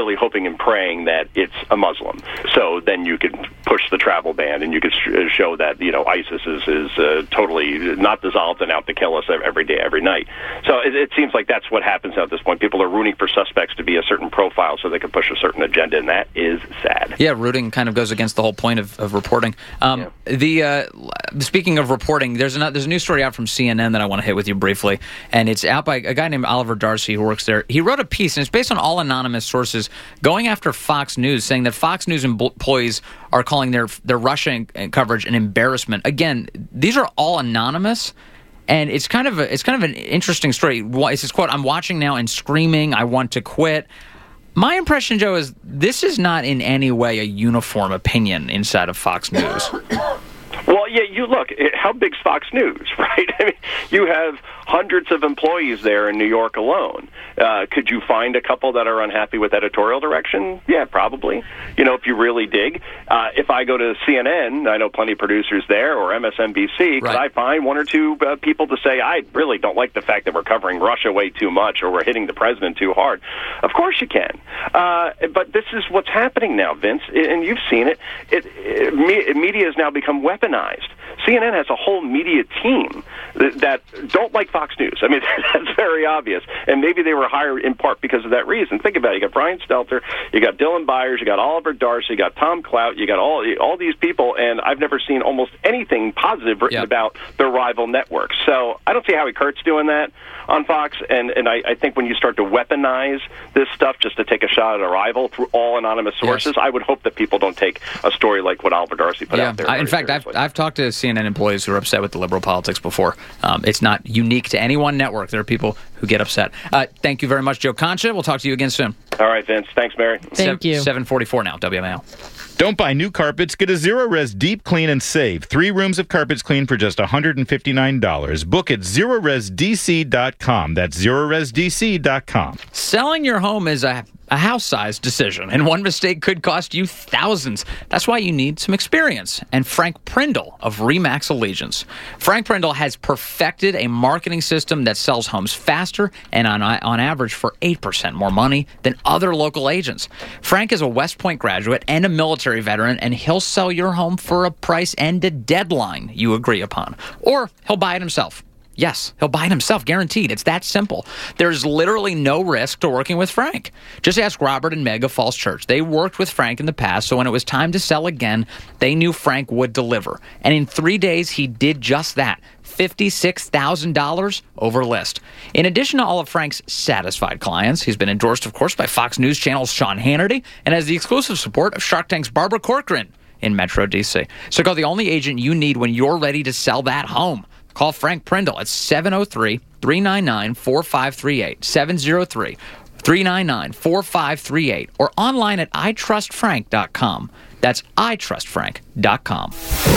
really hoping and praying that it's a Muslim. So then you could push the travel ban, and you could sh- show that, you know, ISIS is, is uh, totally not dissolved and out to kill us every day, every night. So it, it seems like that's what happens at this point. People are rooting for suspects to be a certain profile so they can push a certain agenda, and that is sad. Yeah, rooting kind of goes against the whole point of, of reporting. Um, yeah. The uh, speaking of reporting, there's a there's a new story out from C N N that I want to hit with you briefly, and it's out by a guy named Oliver Darcy who works there. He wrote a piece, and it's based on all anonymous sources going after Fox News, saying that Fox News employees are calling their their Russia coverage an embarrassment. Again, these are all anonymous. And it's kind of a, it's kind of an interesting story. It's this quote, "I'm watching now and screaming, I want to quit." My impression, Joe, is this is not in any way a uniform opinion inside of Fox News. Well, yeah, you look, how big's Fox News, right? I mean, you have hundreds of employees there in New York alone. Uh, could you find a couple that are unhappy with editorial direction? Yeah, probably. You know, if you really dig. Uh, if I go to C N N, I know plenty of producers there, or M S N B C, could I find one or two uh, people to say, I really don't like the fact that we're covering Russia way too much, or we're hitting the president too hard? Of course you can. Uh, but this is what's happening now, Vince, and you've seen it. It, it me, media has now become weaponized. C N N has a whole media team that, that don't like Fox News. I mean, that's very obvious. And maybe they were hired in part because of that reason. Think about it. You got Brian Stelter, you got Dylan Byers, you got Oliver Darcy, you got Tom Clout, you got all all these people, and I've never seen almost anything positive written yep. about their rival networks. So I don't see Howie Kurtz doing that on Fox, and, and I, I think when you start to weaponize this stuff just to take a shot at a rival through all anonymous sources, yes. I would hope that people don't take a story like what Oliver Darcy put yeah. out there. I, in fact, I've, I've talked to C N N employees who are upset with the liberal politics before. Um, it's not unique to any one network. There are people who get upset. Uh, thank you very much, Joe Concha. We'll talk to you again soon. All right, Vince. Thanks, Mary. Thank Se- you. seven forty-four now, W M A L. Don't buy new carpets. Get a Zero-Res Deep Clean and save. Three rooms of carpets clean for just one hundred fifty-nine dollars. Book at zero res d c dot com. That's zero res d c dot com. Selling your home is a a house-sized decision, and one mistake could cost you thousands. That's why you need some experience. And Frank Prindle of RE/MAX Allegiance. Frank Prindle has perfected a marketing system that sells homes faster and on, on average for eight percent more money than other local agents. Frank is a West Point graduate and a military veteran, and he'll sell your home for a price and a deadline you agree upon. Or he'll buy it himself. Yes, he'll buy it himself, guaranteed. It's that simple. There's literally no risk to working with Frank. Just ask Robert and Meg of Falls Church. They worked with Frank in the past, so when it was time to sell again, they knew Frank would deliver. And in three days, he did just that. fifty-six thousand dollars over list. In addition to all of Frank's satisfied clients, he's been endorsed, of course, by Fox News Channel's Sean Hannity and has the exclusive support of Shark Tank's Barbara Corcoran in Metro D C. So call the only agent you need when you're ready to sell that home. Call Frank Prindle at seven oh three, three nine nine, four five three eight, seven oh three, three nine nine, four five three eight, or online at i trust frank dot com. That's i trust frank dot com.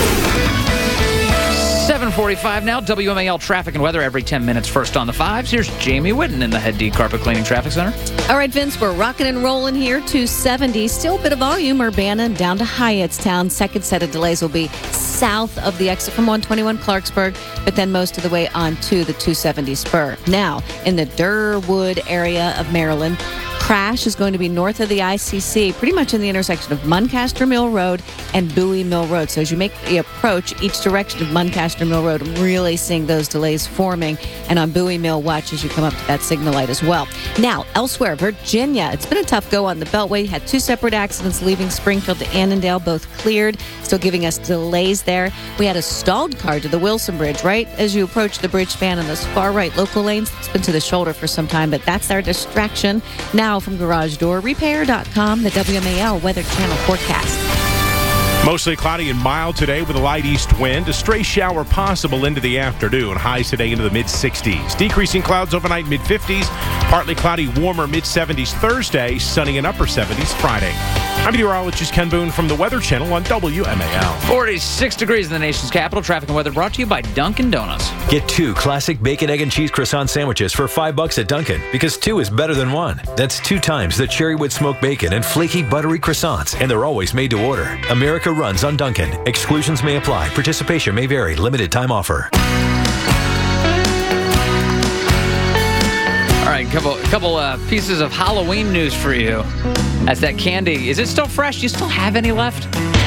seven forty-five now, W M A L traffic and weather every ten minutes. First on the fives, here's Jamie Whitten in the Head D Carpet Cleaning Traffic Center. All right, Vince, we're rocking and rolling here. two seventy, still a bit of volume. Urbana down to Hyattstown. Second set of delays will be south of the exit from one twenty-one Clarksburg, but then most of the way onto the two seventy spur. Now, in the Durwood area of Maryland, crash is going to be north of the I C C, pretty much in the intersection of Muncaster Mill Road and Bowie Mill Road. So as you make the approach each direction of Muncaster Mill Road, I'm really seeing those delays forming. And on Bowie Mill, watch as you come up to that signal light as well. Now, elsewhere, Virginia, it's been a tough go on the Beltway. Had two separate accidents leaving Springfield to Annandale, both cleared, still giving us delays there. We had a stalled car to the Wilson Bridge, right as you approach the bridge span in those far right local lanes. It's been to the shoulder for some time, but that's our distraction. Now, from garage door repair dot com, the W M A L Weather Channel forecast. Mostly cloudy and mild today with a light east wind. A stray shower possible into the afternoon. Highs today into the mid sixties. Decreasing clouds overnight, mid fifties. Partly cloudy, warmer, mid seventies Thursday. Sunny and upper seventies Friday. I'm meteorologist Ken Boone from the Weather Channel on W M A L. forty-six degrees in the nation's capital. Traffic and weather brought to you by Dunkin' Donuts. Get two classic bacon, egg, and cheese croissant sandwiches for five bucks at Dunkin', because two is better than one. That's two times the cherrywood smoked bacon and flaky, buttery croissants, and they're always made to order. America runs on Dunkin'. Exclusions may apply. Participation may vary. Limited time offer. All right, a couple, a couple uh, pieces of Halloween news for you. That's that candy. Is it still fresh? Do you still have any left?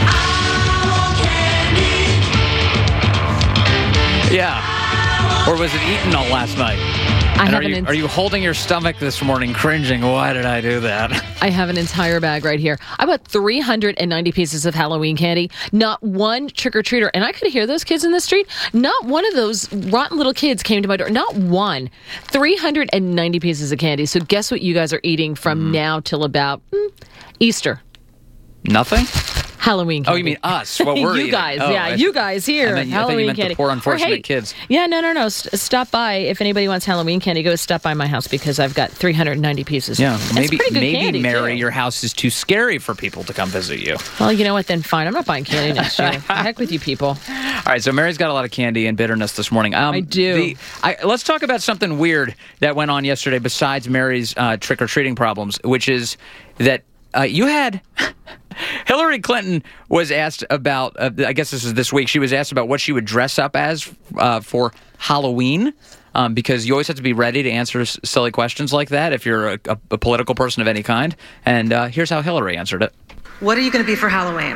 Yeah. Or was it eaten all last night? I and have are, you, an ent- are you holding your stomach this morning, cringing? Why did I do that? I have an entire bag right here. I bought three hundred ninety pieces of Halloween candy. Not one trick-or-treater. And I could hear those kids in the street. Not one of those rotten little kids came to my door. Not one. three hundred ninety pieces of candy. So guess what you guys are eating from mm. now till about mm, Easter? Nothing? Halloween candy. Oh, you mean us? What we're you eating. guys, oh, yeah, I, you guys here. I meant, Halloween I thought you meant candy. the poor, unfortunate or, hey, kids. Yeah, no, no, no. St- stop by if anybody wants Halloween candy. Go stop by my house because I've got three hundred ninety pieces. Yeah, That's maybe, pretty good maybe candy, Mary, too. your house is too scary for people to come visit you. Well, you know what? Then fine. I'm not buying candy next year. Heck with you people. All right, so Mary's got a lot of candy and bitterness this morning. Um, I do. The, I, let's talk about something weird that went on yesterday besides Mary's uh, trick-or-treating problems, which is that uh, you had... Hillary Clinton was asked about, uh, I guess this is this week, she was asked about what she would dress up as uh, for Halloween, um, because you always have to be ready to answer s- silly questions like that if you're a, a, a political person of any kind. And uh, here's how Hillary answered it. What are you going to be for Halloween?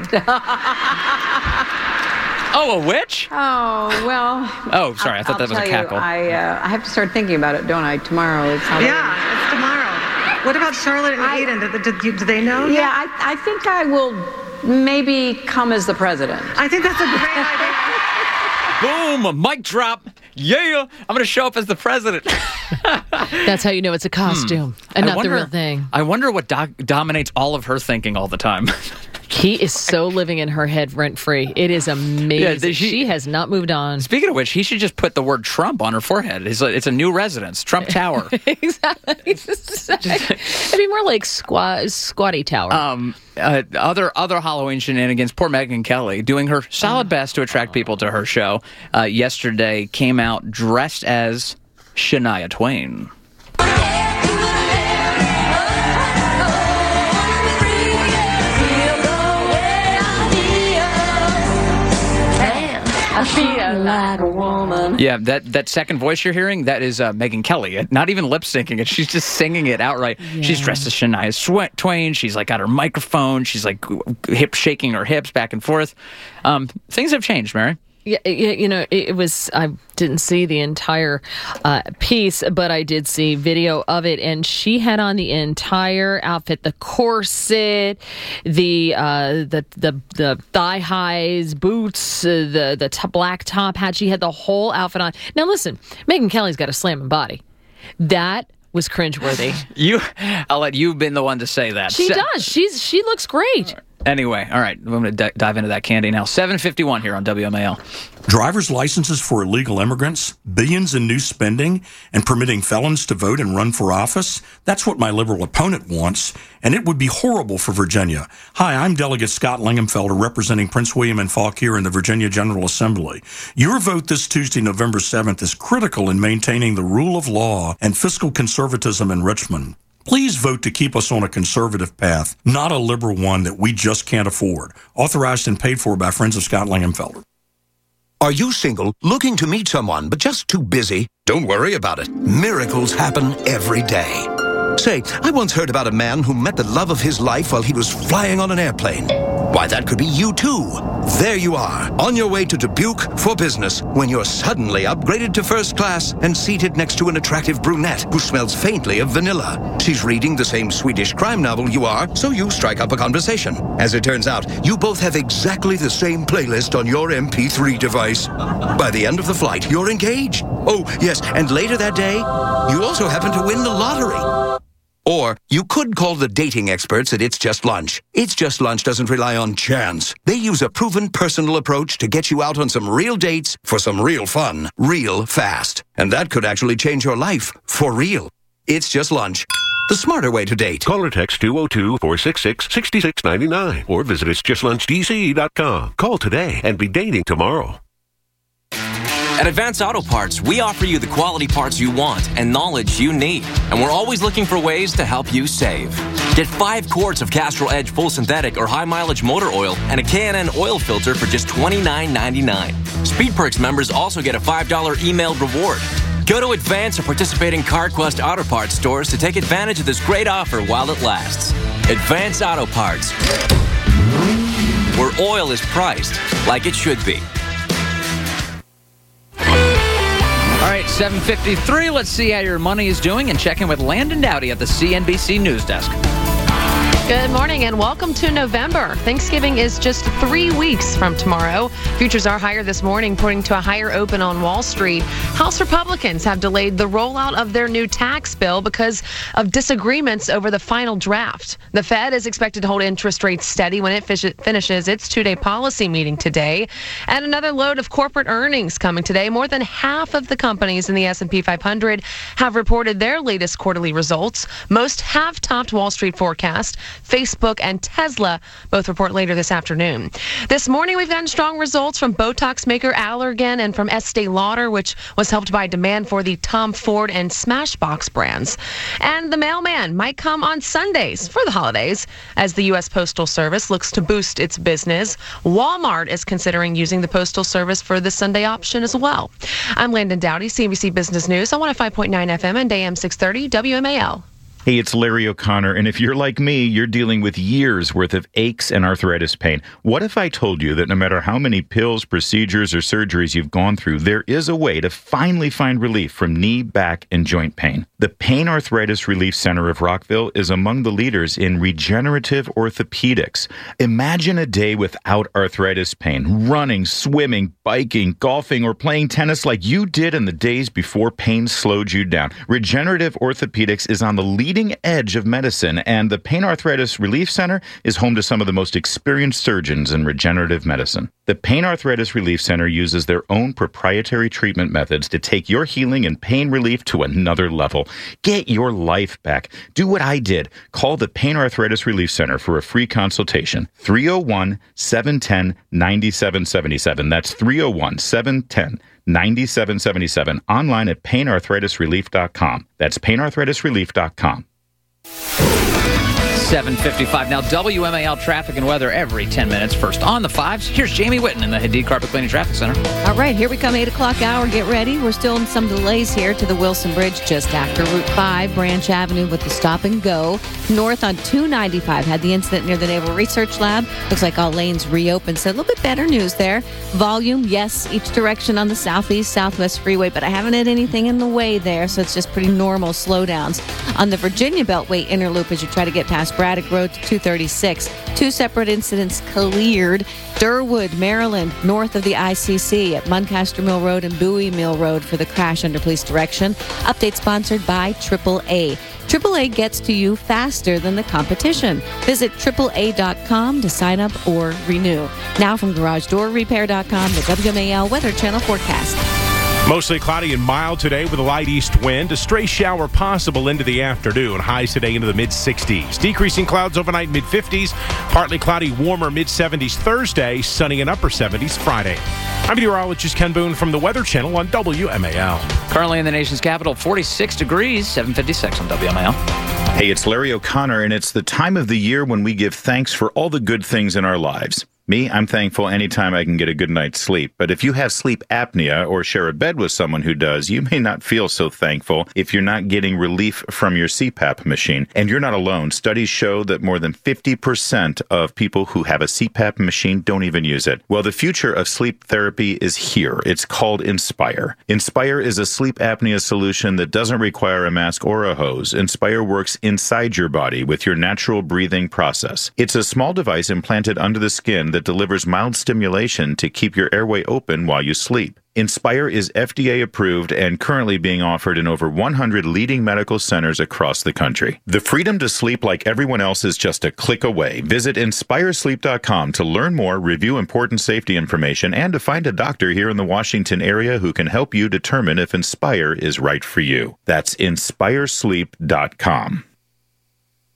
Oh, a witch? Oh, well. Oh, sorry, I thought I'll that was a tell cackle. You, I, uh, I have to start thinking about it, don't I? Tomorrow is Halloween. Yeah, it's tomorrow. What about Charlotte and I, Eden? Do, do, do they know? Yeah, I, I think I will maybe come as the president. I think that's a great idea. Boom, a mic drop. Yeah, I'm going to show up as the president. That's how you know it's a costume hmm. and I not wonder, the real thing. I wonder what do- dominates all of her thinking all the time. He is so living in her head rent-free. It is amazing. Yeah, she, she has not moved on. Speaking of which, he should just put the word Trump on her forehead. It's a, it's a new residence, Trump Tower. Exactly. It'd be more like squat, Squatty Tower. Um, uh, other other Halloween shenanigans. Poor Megyn Kelly, doing her solid best to attract people to her show, uh, yesterday came out dressed as Shania Twain. I feel like a woman. Yeah, that, that second voice you're hearing, that is uh, Megyn Kelly. Not even lip syncing it. She's just singing it outright. Yeah. She's dressed as Shania Sw- Twain. She's like got her microphone. She's like hip shaking her hips back and forth. Um, things have changed, Mary. Yeah, you know, it was, I didn't see the entire uh, piece, but I did see video of it, and she had on the entire outfit, the corset, the uh, the, the the thigh highs, boots, uh, the, the t- black top hat. She had the whole outfit on. Now, listen, Megyn Kelly's got a slamming body. That was cringeworthy. You, I'll let you been the one to say that. She does. She's She looks great. Anyway, all right, I'm going to d- dive into that candy now. seven fifty-one here on W M A L. Driver's licenses for illegal immigrants, billions in new spending, and permitting felons to vote and run for office. That's what my liberal opponent wants, and it would be horrible for Virginia. Hi, I'm Delegate Scott Lingenfelder, representing Prince William and Fauquier in the Virginia General Assembly. Your vote this Tuesday, November seventh, is critical in maintaining the rule of law and fiscal conservatism in Richmond. Please vote to keep us on a conservative path, not a liberal one that we just can't afford. Authorized and paid for by Friends of Scott Lingenfelder. Are you single, looking to meet someone, but just too busy? Don't worry about it. Miracles happen every day. Say, I once heard about a man who met the love of his life while he was flying on an airplane. Why, that could be you too. There you are, on your way to Dubuque for business, when you're suddenly upgraded to first class and seated next to an attractive brunette who smells faintly of vanilla. She's reading the same Swedish crime novel you are, so you strike up a conversation. As it turns out, you both have exactly the same playlist on your M P three device. By the end of the flight, you're engaged. Oh, yes, and later that day, you also happen to win the lottery. Or you could call the dating experts at It's Just Lunch. It's Just Lunch doesn't rely on chance. They use a proven personal approach to get you out on some real dates for some real fun, real fast. And that could actually change your life, for real. It's Just Lunch. The smarter way to date. Call or text two oh two, four six six, six six nine nine or visit its just lunch d c dot com. Call today and be dating tomorrow. At Advance Auto Parts, we offer you the quality parts you want and knowledge you need. And we're always looking for ways to help you save. Get five quarts of Castrol Edge full synthetic or high mileage motor oil and a K and N oil filter for just twenty-nine ninety-nine. Speed Perks members also get a five dollars email reward. Go to Advance or participating CarQuest Auto Parts stores to take advantage of this great offer while it lasts. Advance Auto Parts, where oil is priced like it should be. All right, seven fifty-three. Let's see how your money is doing and check in with Landon Dowdy at the C N B C News Desk. Good morning and welcome to November. Thanksgiving is just three weeks from tomorrow. Futures are higher this morning, pointing to a higher open on Wall Street. House Republicans have delayed the rollout of their new tax bill because of disagreements over the final draft. The Fed is expected to hold interest rates steady when it finishes its two-day policy meeting today. And another load of corporate earnings coming today. More than half of the companies in the S and P five hundred have reported their latest quarterly results. Most have topped Wall Street forecast. Facebook and Tesla both report later this afternoon. This morning, we've gotten strong results from Botox maker Allergan and from Estee Lauder, which was helped by demand for the Tom Ford and Smashbox brands. And the mailman might come on Sundays for the holidays as the U S Postal Service looks to boost its business. Walmart is considering using the Postal Service for the Sunday option as well. I'm Landon Dowdy, C N B C Business News on one oh five point nine F M and A M six thirty W M A L. Hey, it's Larry O'Connor, and if you're like me, you're dealing with years' worth of aches and arthritis pain. What if I told you that no matter how many pills, procedures, or surgeries you've gone through, there is a way to finally find relief from knee, back, and joint pain? The Pain Arthritis Relief Center of Rockville is among the leaders in regenerative orthopedics. Imagine a day without arthritis pain, running, swimming, biking, golfing, or playing tennis like you did in the days before pain slowed you down. Regenerative orthopedics is on the leading edge of medicine, and the Pain Arthritis Relief Center is home to some of the most experienced surgeons in regenerative medicine. The Pain Arthritis Relief Center uses their own proprietary treatment methods to take your healing and pain relief to another level. Get your life back. Do what I did. Call the Pain Arthritis Relief Center for a free consultation. three oh one, seven one zero, nine seven seven seven. That's three oh one, seven one zero, nine seven seven seven. Online at pain arthritis relief dot com. That's pain arthritis relief dot com. seven fifty-five. Now, W M A L traffic and weather every ten minutes. First on the fives, here's Jamie Whitten in the Hadid Carpet Cleaning Traffic Center. All right, here we come, eight o'clock hour. Get ready. We're still in some delays here to the Wilson Bridge just after Route five, Branch Avenue with the stop and go. North on two ninety-five had the incident near the Naval Research Lab. Looks like all lanes reopened, so a little bit better news there. Volume, yes, each direction on the southeast, southwest freeway, but I haven't had anything in the way there, so it's just pretty normal slowdowns. On the Virginia Beltway inner loop as you try to get past Braddock Road to two thirty-six. Two separate incidents cleared. Durwood, Maryland, north of the I C C at Muncaster Mill Road and Bowie Mill Road for the crash under police direction. Update sponsored by triple A. triple A gets to you faster than the competition. Visit triple A dot com to sign up or renew. Now from garage door repair dot com, the W M A L Weather Channel forecast. Mostly cloudy and mild today with a light east wind. A stray shower possible into the afternoon. Highs today into the mid sixties. Decreasing clouds overnight mid fifties. Partly cloudy, warmer mid seventies Thursday. Sunny and upper seventies Friday. I'm meteorologist Ken Boone from the Weather Channel on W M A L. Currently in the nation's capital, forty-six degrees, seven fifty-six on W M A L. Hey, it's Larry O'Connor, and it's the time of the year when we give thanks for all the good things in our lives. Me, I'm thankful anytime I can get a good night's sleep. But if you have sleep apnea or share a bed with someone who does, you may not feel so thankful if you're not getting relief from your C PAP machine. And you're not alone. Studies show that more than fifty percent of people who have a C PAP machine don't even use it. Well, the future of sleep therapy is here. It's called Inspire. Inspire is a sleep apnea solution that doesn't require a mask or a hose. Inspire works inside your body with your natural breathing process. It's a small device implanted under the skin that delivers mild stimulation to keep your airway open while you sleep. Inspire is F D A approved and currently being offered in over one hundred leading medical centers across the country. The freedom to sleep like everyone else is just a click away. Visit inspire sleep dot com to learn more, review important safety information, and to find a doctor here in the Washington area who can help you determine if Inspire is right for you. That's inspire sleep dot com.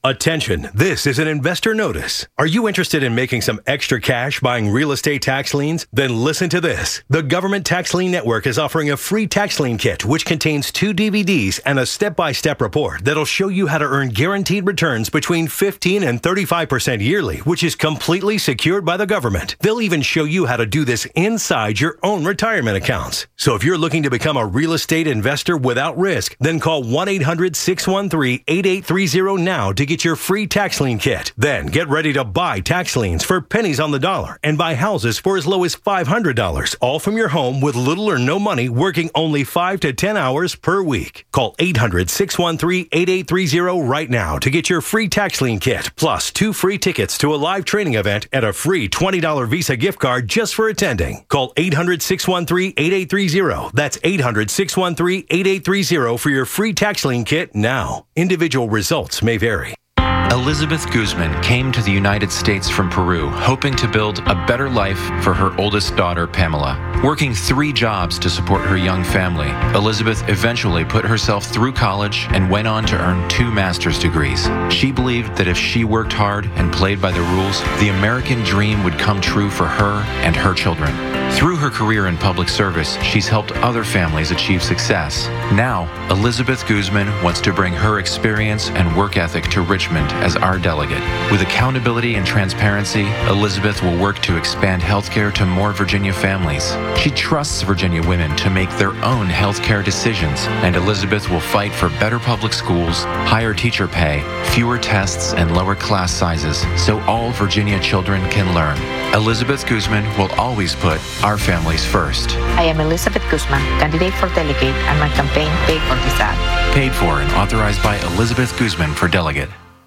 Attention, this is an investor notice. Are you interested in making some extra cash buying real estate tax liens? Then listen to this. The Government Tax Lien Network is offering a free tax lien kit, which contains two D V Ds and a step-by-step report that'll show you how to earn guaranteed returns between fifteen and thirty-five percent yearly, which is completely secured by the government. They'll even show you how to do this inside your own retirement accounts. So if you're looking to become a real estate investor without risk, then call one eight hundred six one three eight eight three zero now to get your free tax lien kit. Then get ready to buy tax liens for pennies on the dollar and buy houses for as low as five hundred dollars, all from your home with little or no money, working only five to ten hours per week. Call eight hundred six one three eight eight three zero right now to get your free tax lien kit, plus two free tickets to a live training event and a free twenty dollars Visa gift card just for attending. Call eight hundred six one three eight eight three zero. That's eight hundred six one three eight eight three zero for your free tax lien kit now. Individual results may vary. Elizabeth Guzman came to the United States from Peru, hoping to build a better life for her oldest daughter, Pamela. Working three jobs to support her young family, Elizabeth eventually put herself through college and went on to earn two master's degrees. She believed that if she worked hard and played by the rules, the American dream would come true for her and her children. Through her career in public service, she's helped other families achieve success. Now, Elizabeth Guzman wants to bring her experience and work ethic to Richmond as our delegate. With accountability and transparency, Elizabeth will work to expand healthcare to more Virginia families. She trusts Virginia women to make their own healthcare decisions, and Elizabeth will fight for better public schools, higher teacher pay, fewer tests, and lower class sizes so all Virginia children can learn. Elizabeth Guzman will always put our families first. I am Elizabeth Guzman, candidate for delegate, and my campaign paid for this ad. Paid for and authorized by Elizabeth Guzman for delegate.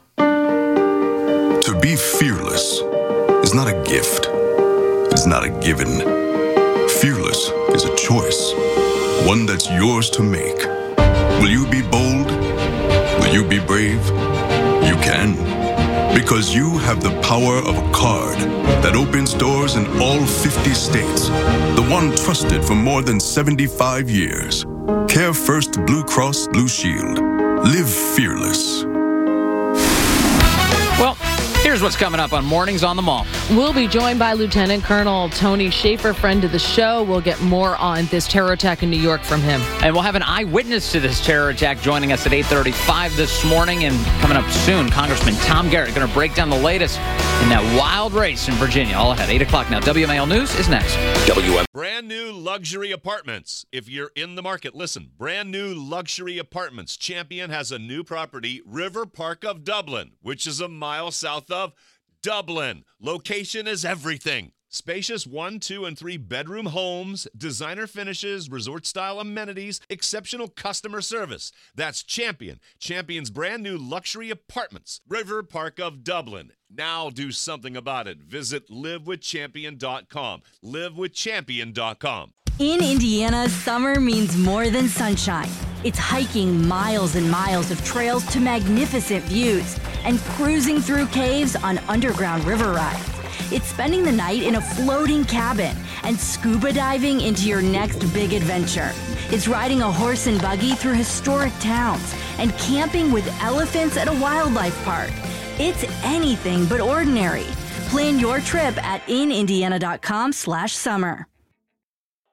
To be fearless is not a gift. It's not a given. Fearless is a choice, one that's yours to make. Will you be bold? Will you be brave? You can, because you have the power of a card that opens doors in all fifty states. The one trusted for more than seventy-five years. Care First Blue Cross Blue Shield. Live fearless. Well, here's what's coming up on Mornings on the Mall. We'll be joined by Lieutenant Colonel Tony Schaefer, friend of the show. We'll get more on this terror attack in New York from him. And we'll have an eyewitness to this terror attack joining us at eight thirty-five this morning. And coming up soon, Congressman Tom Garrett going to break down the latest in that wild race in Virginia. All ahead, eight o'clock now. W M A L News is next. W M. Brand new luxury apartments. If you're in the market, listen. Brand new luxury apartments. Champion has a new property, River Park of Dublin, which is a mile south of Dublin. Location is everything. Spacious one, two, and three bedroom homes, designer finishes, resort-style amenities, exceptional customer service. That's Champion. Champion's brand new luxury apartments. River Park of Dublin. Now do something about it. Visit live with champion dot com. live with champion dot com. In Indiana, summer means more than sunshine. It's hiking miles and miles of trails to magnificent views and cruising through caves on underground river rides. It's spending the night in a floating cabin and scuba diving into your next big adventure. It's riding a horse and buggy through historic towns and camping with elephants at a wildlife park. It's anything but ordinary. Plan your trip at in indiana dot com slash summer.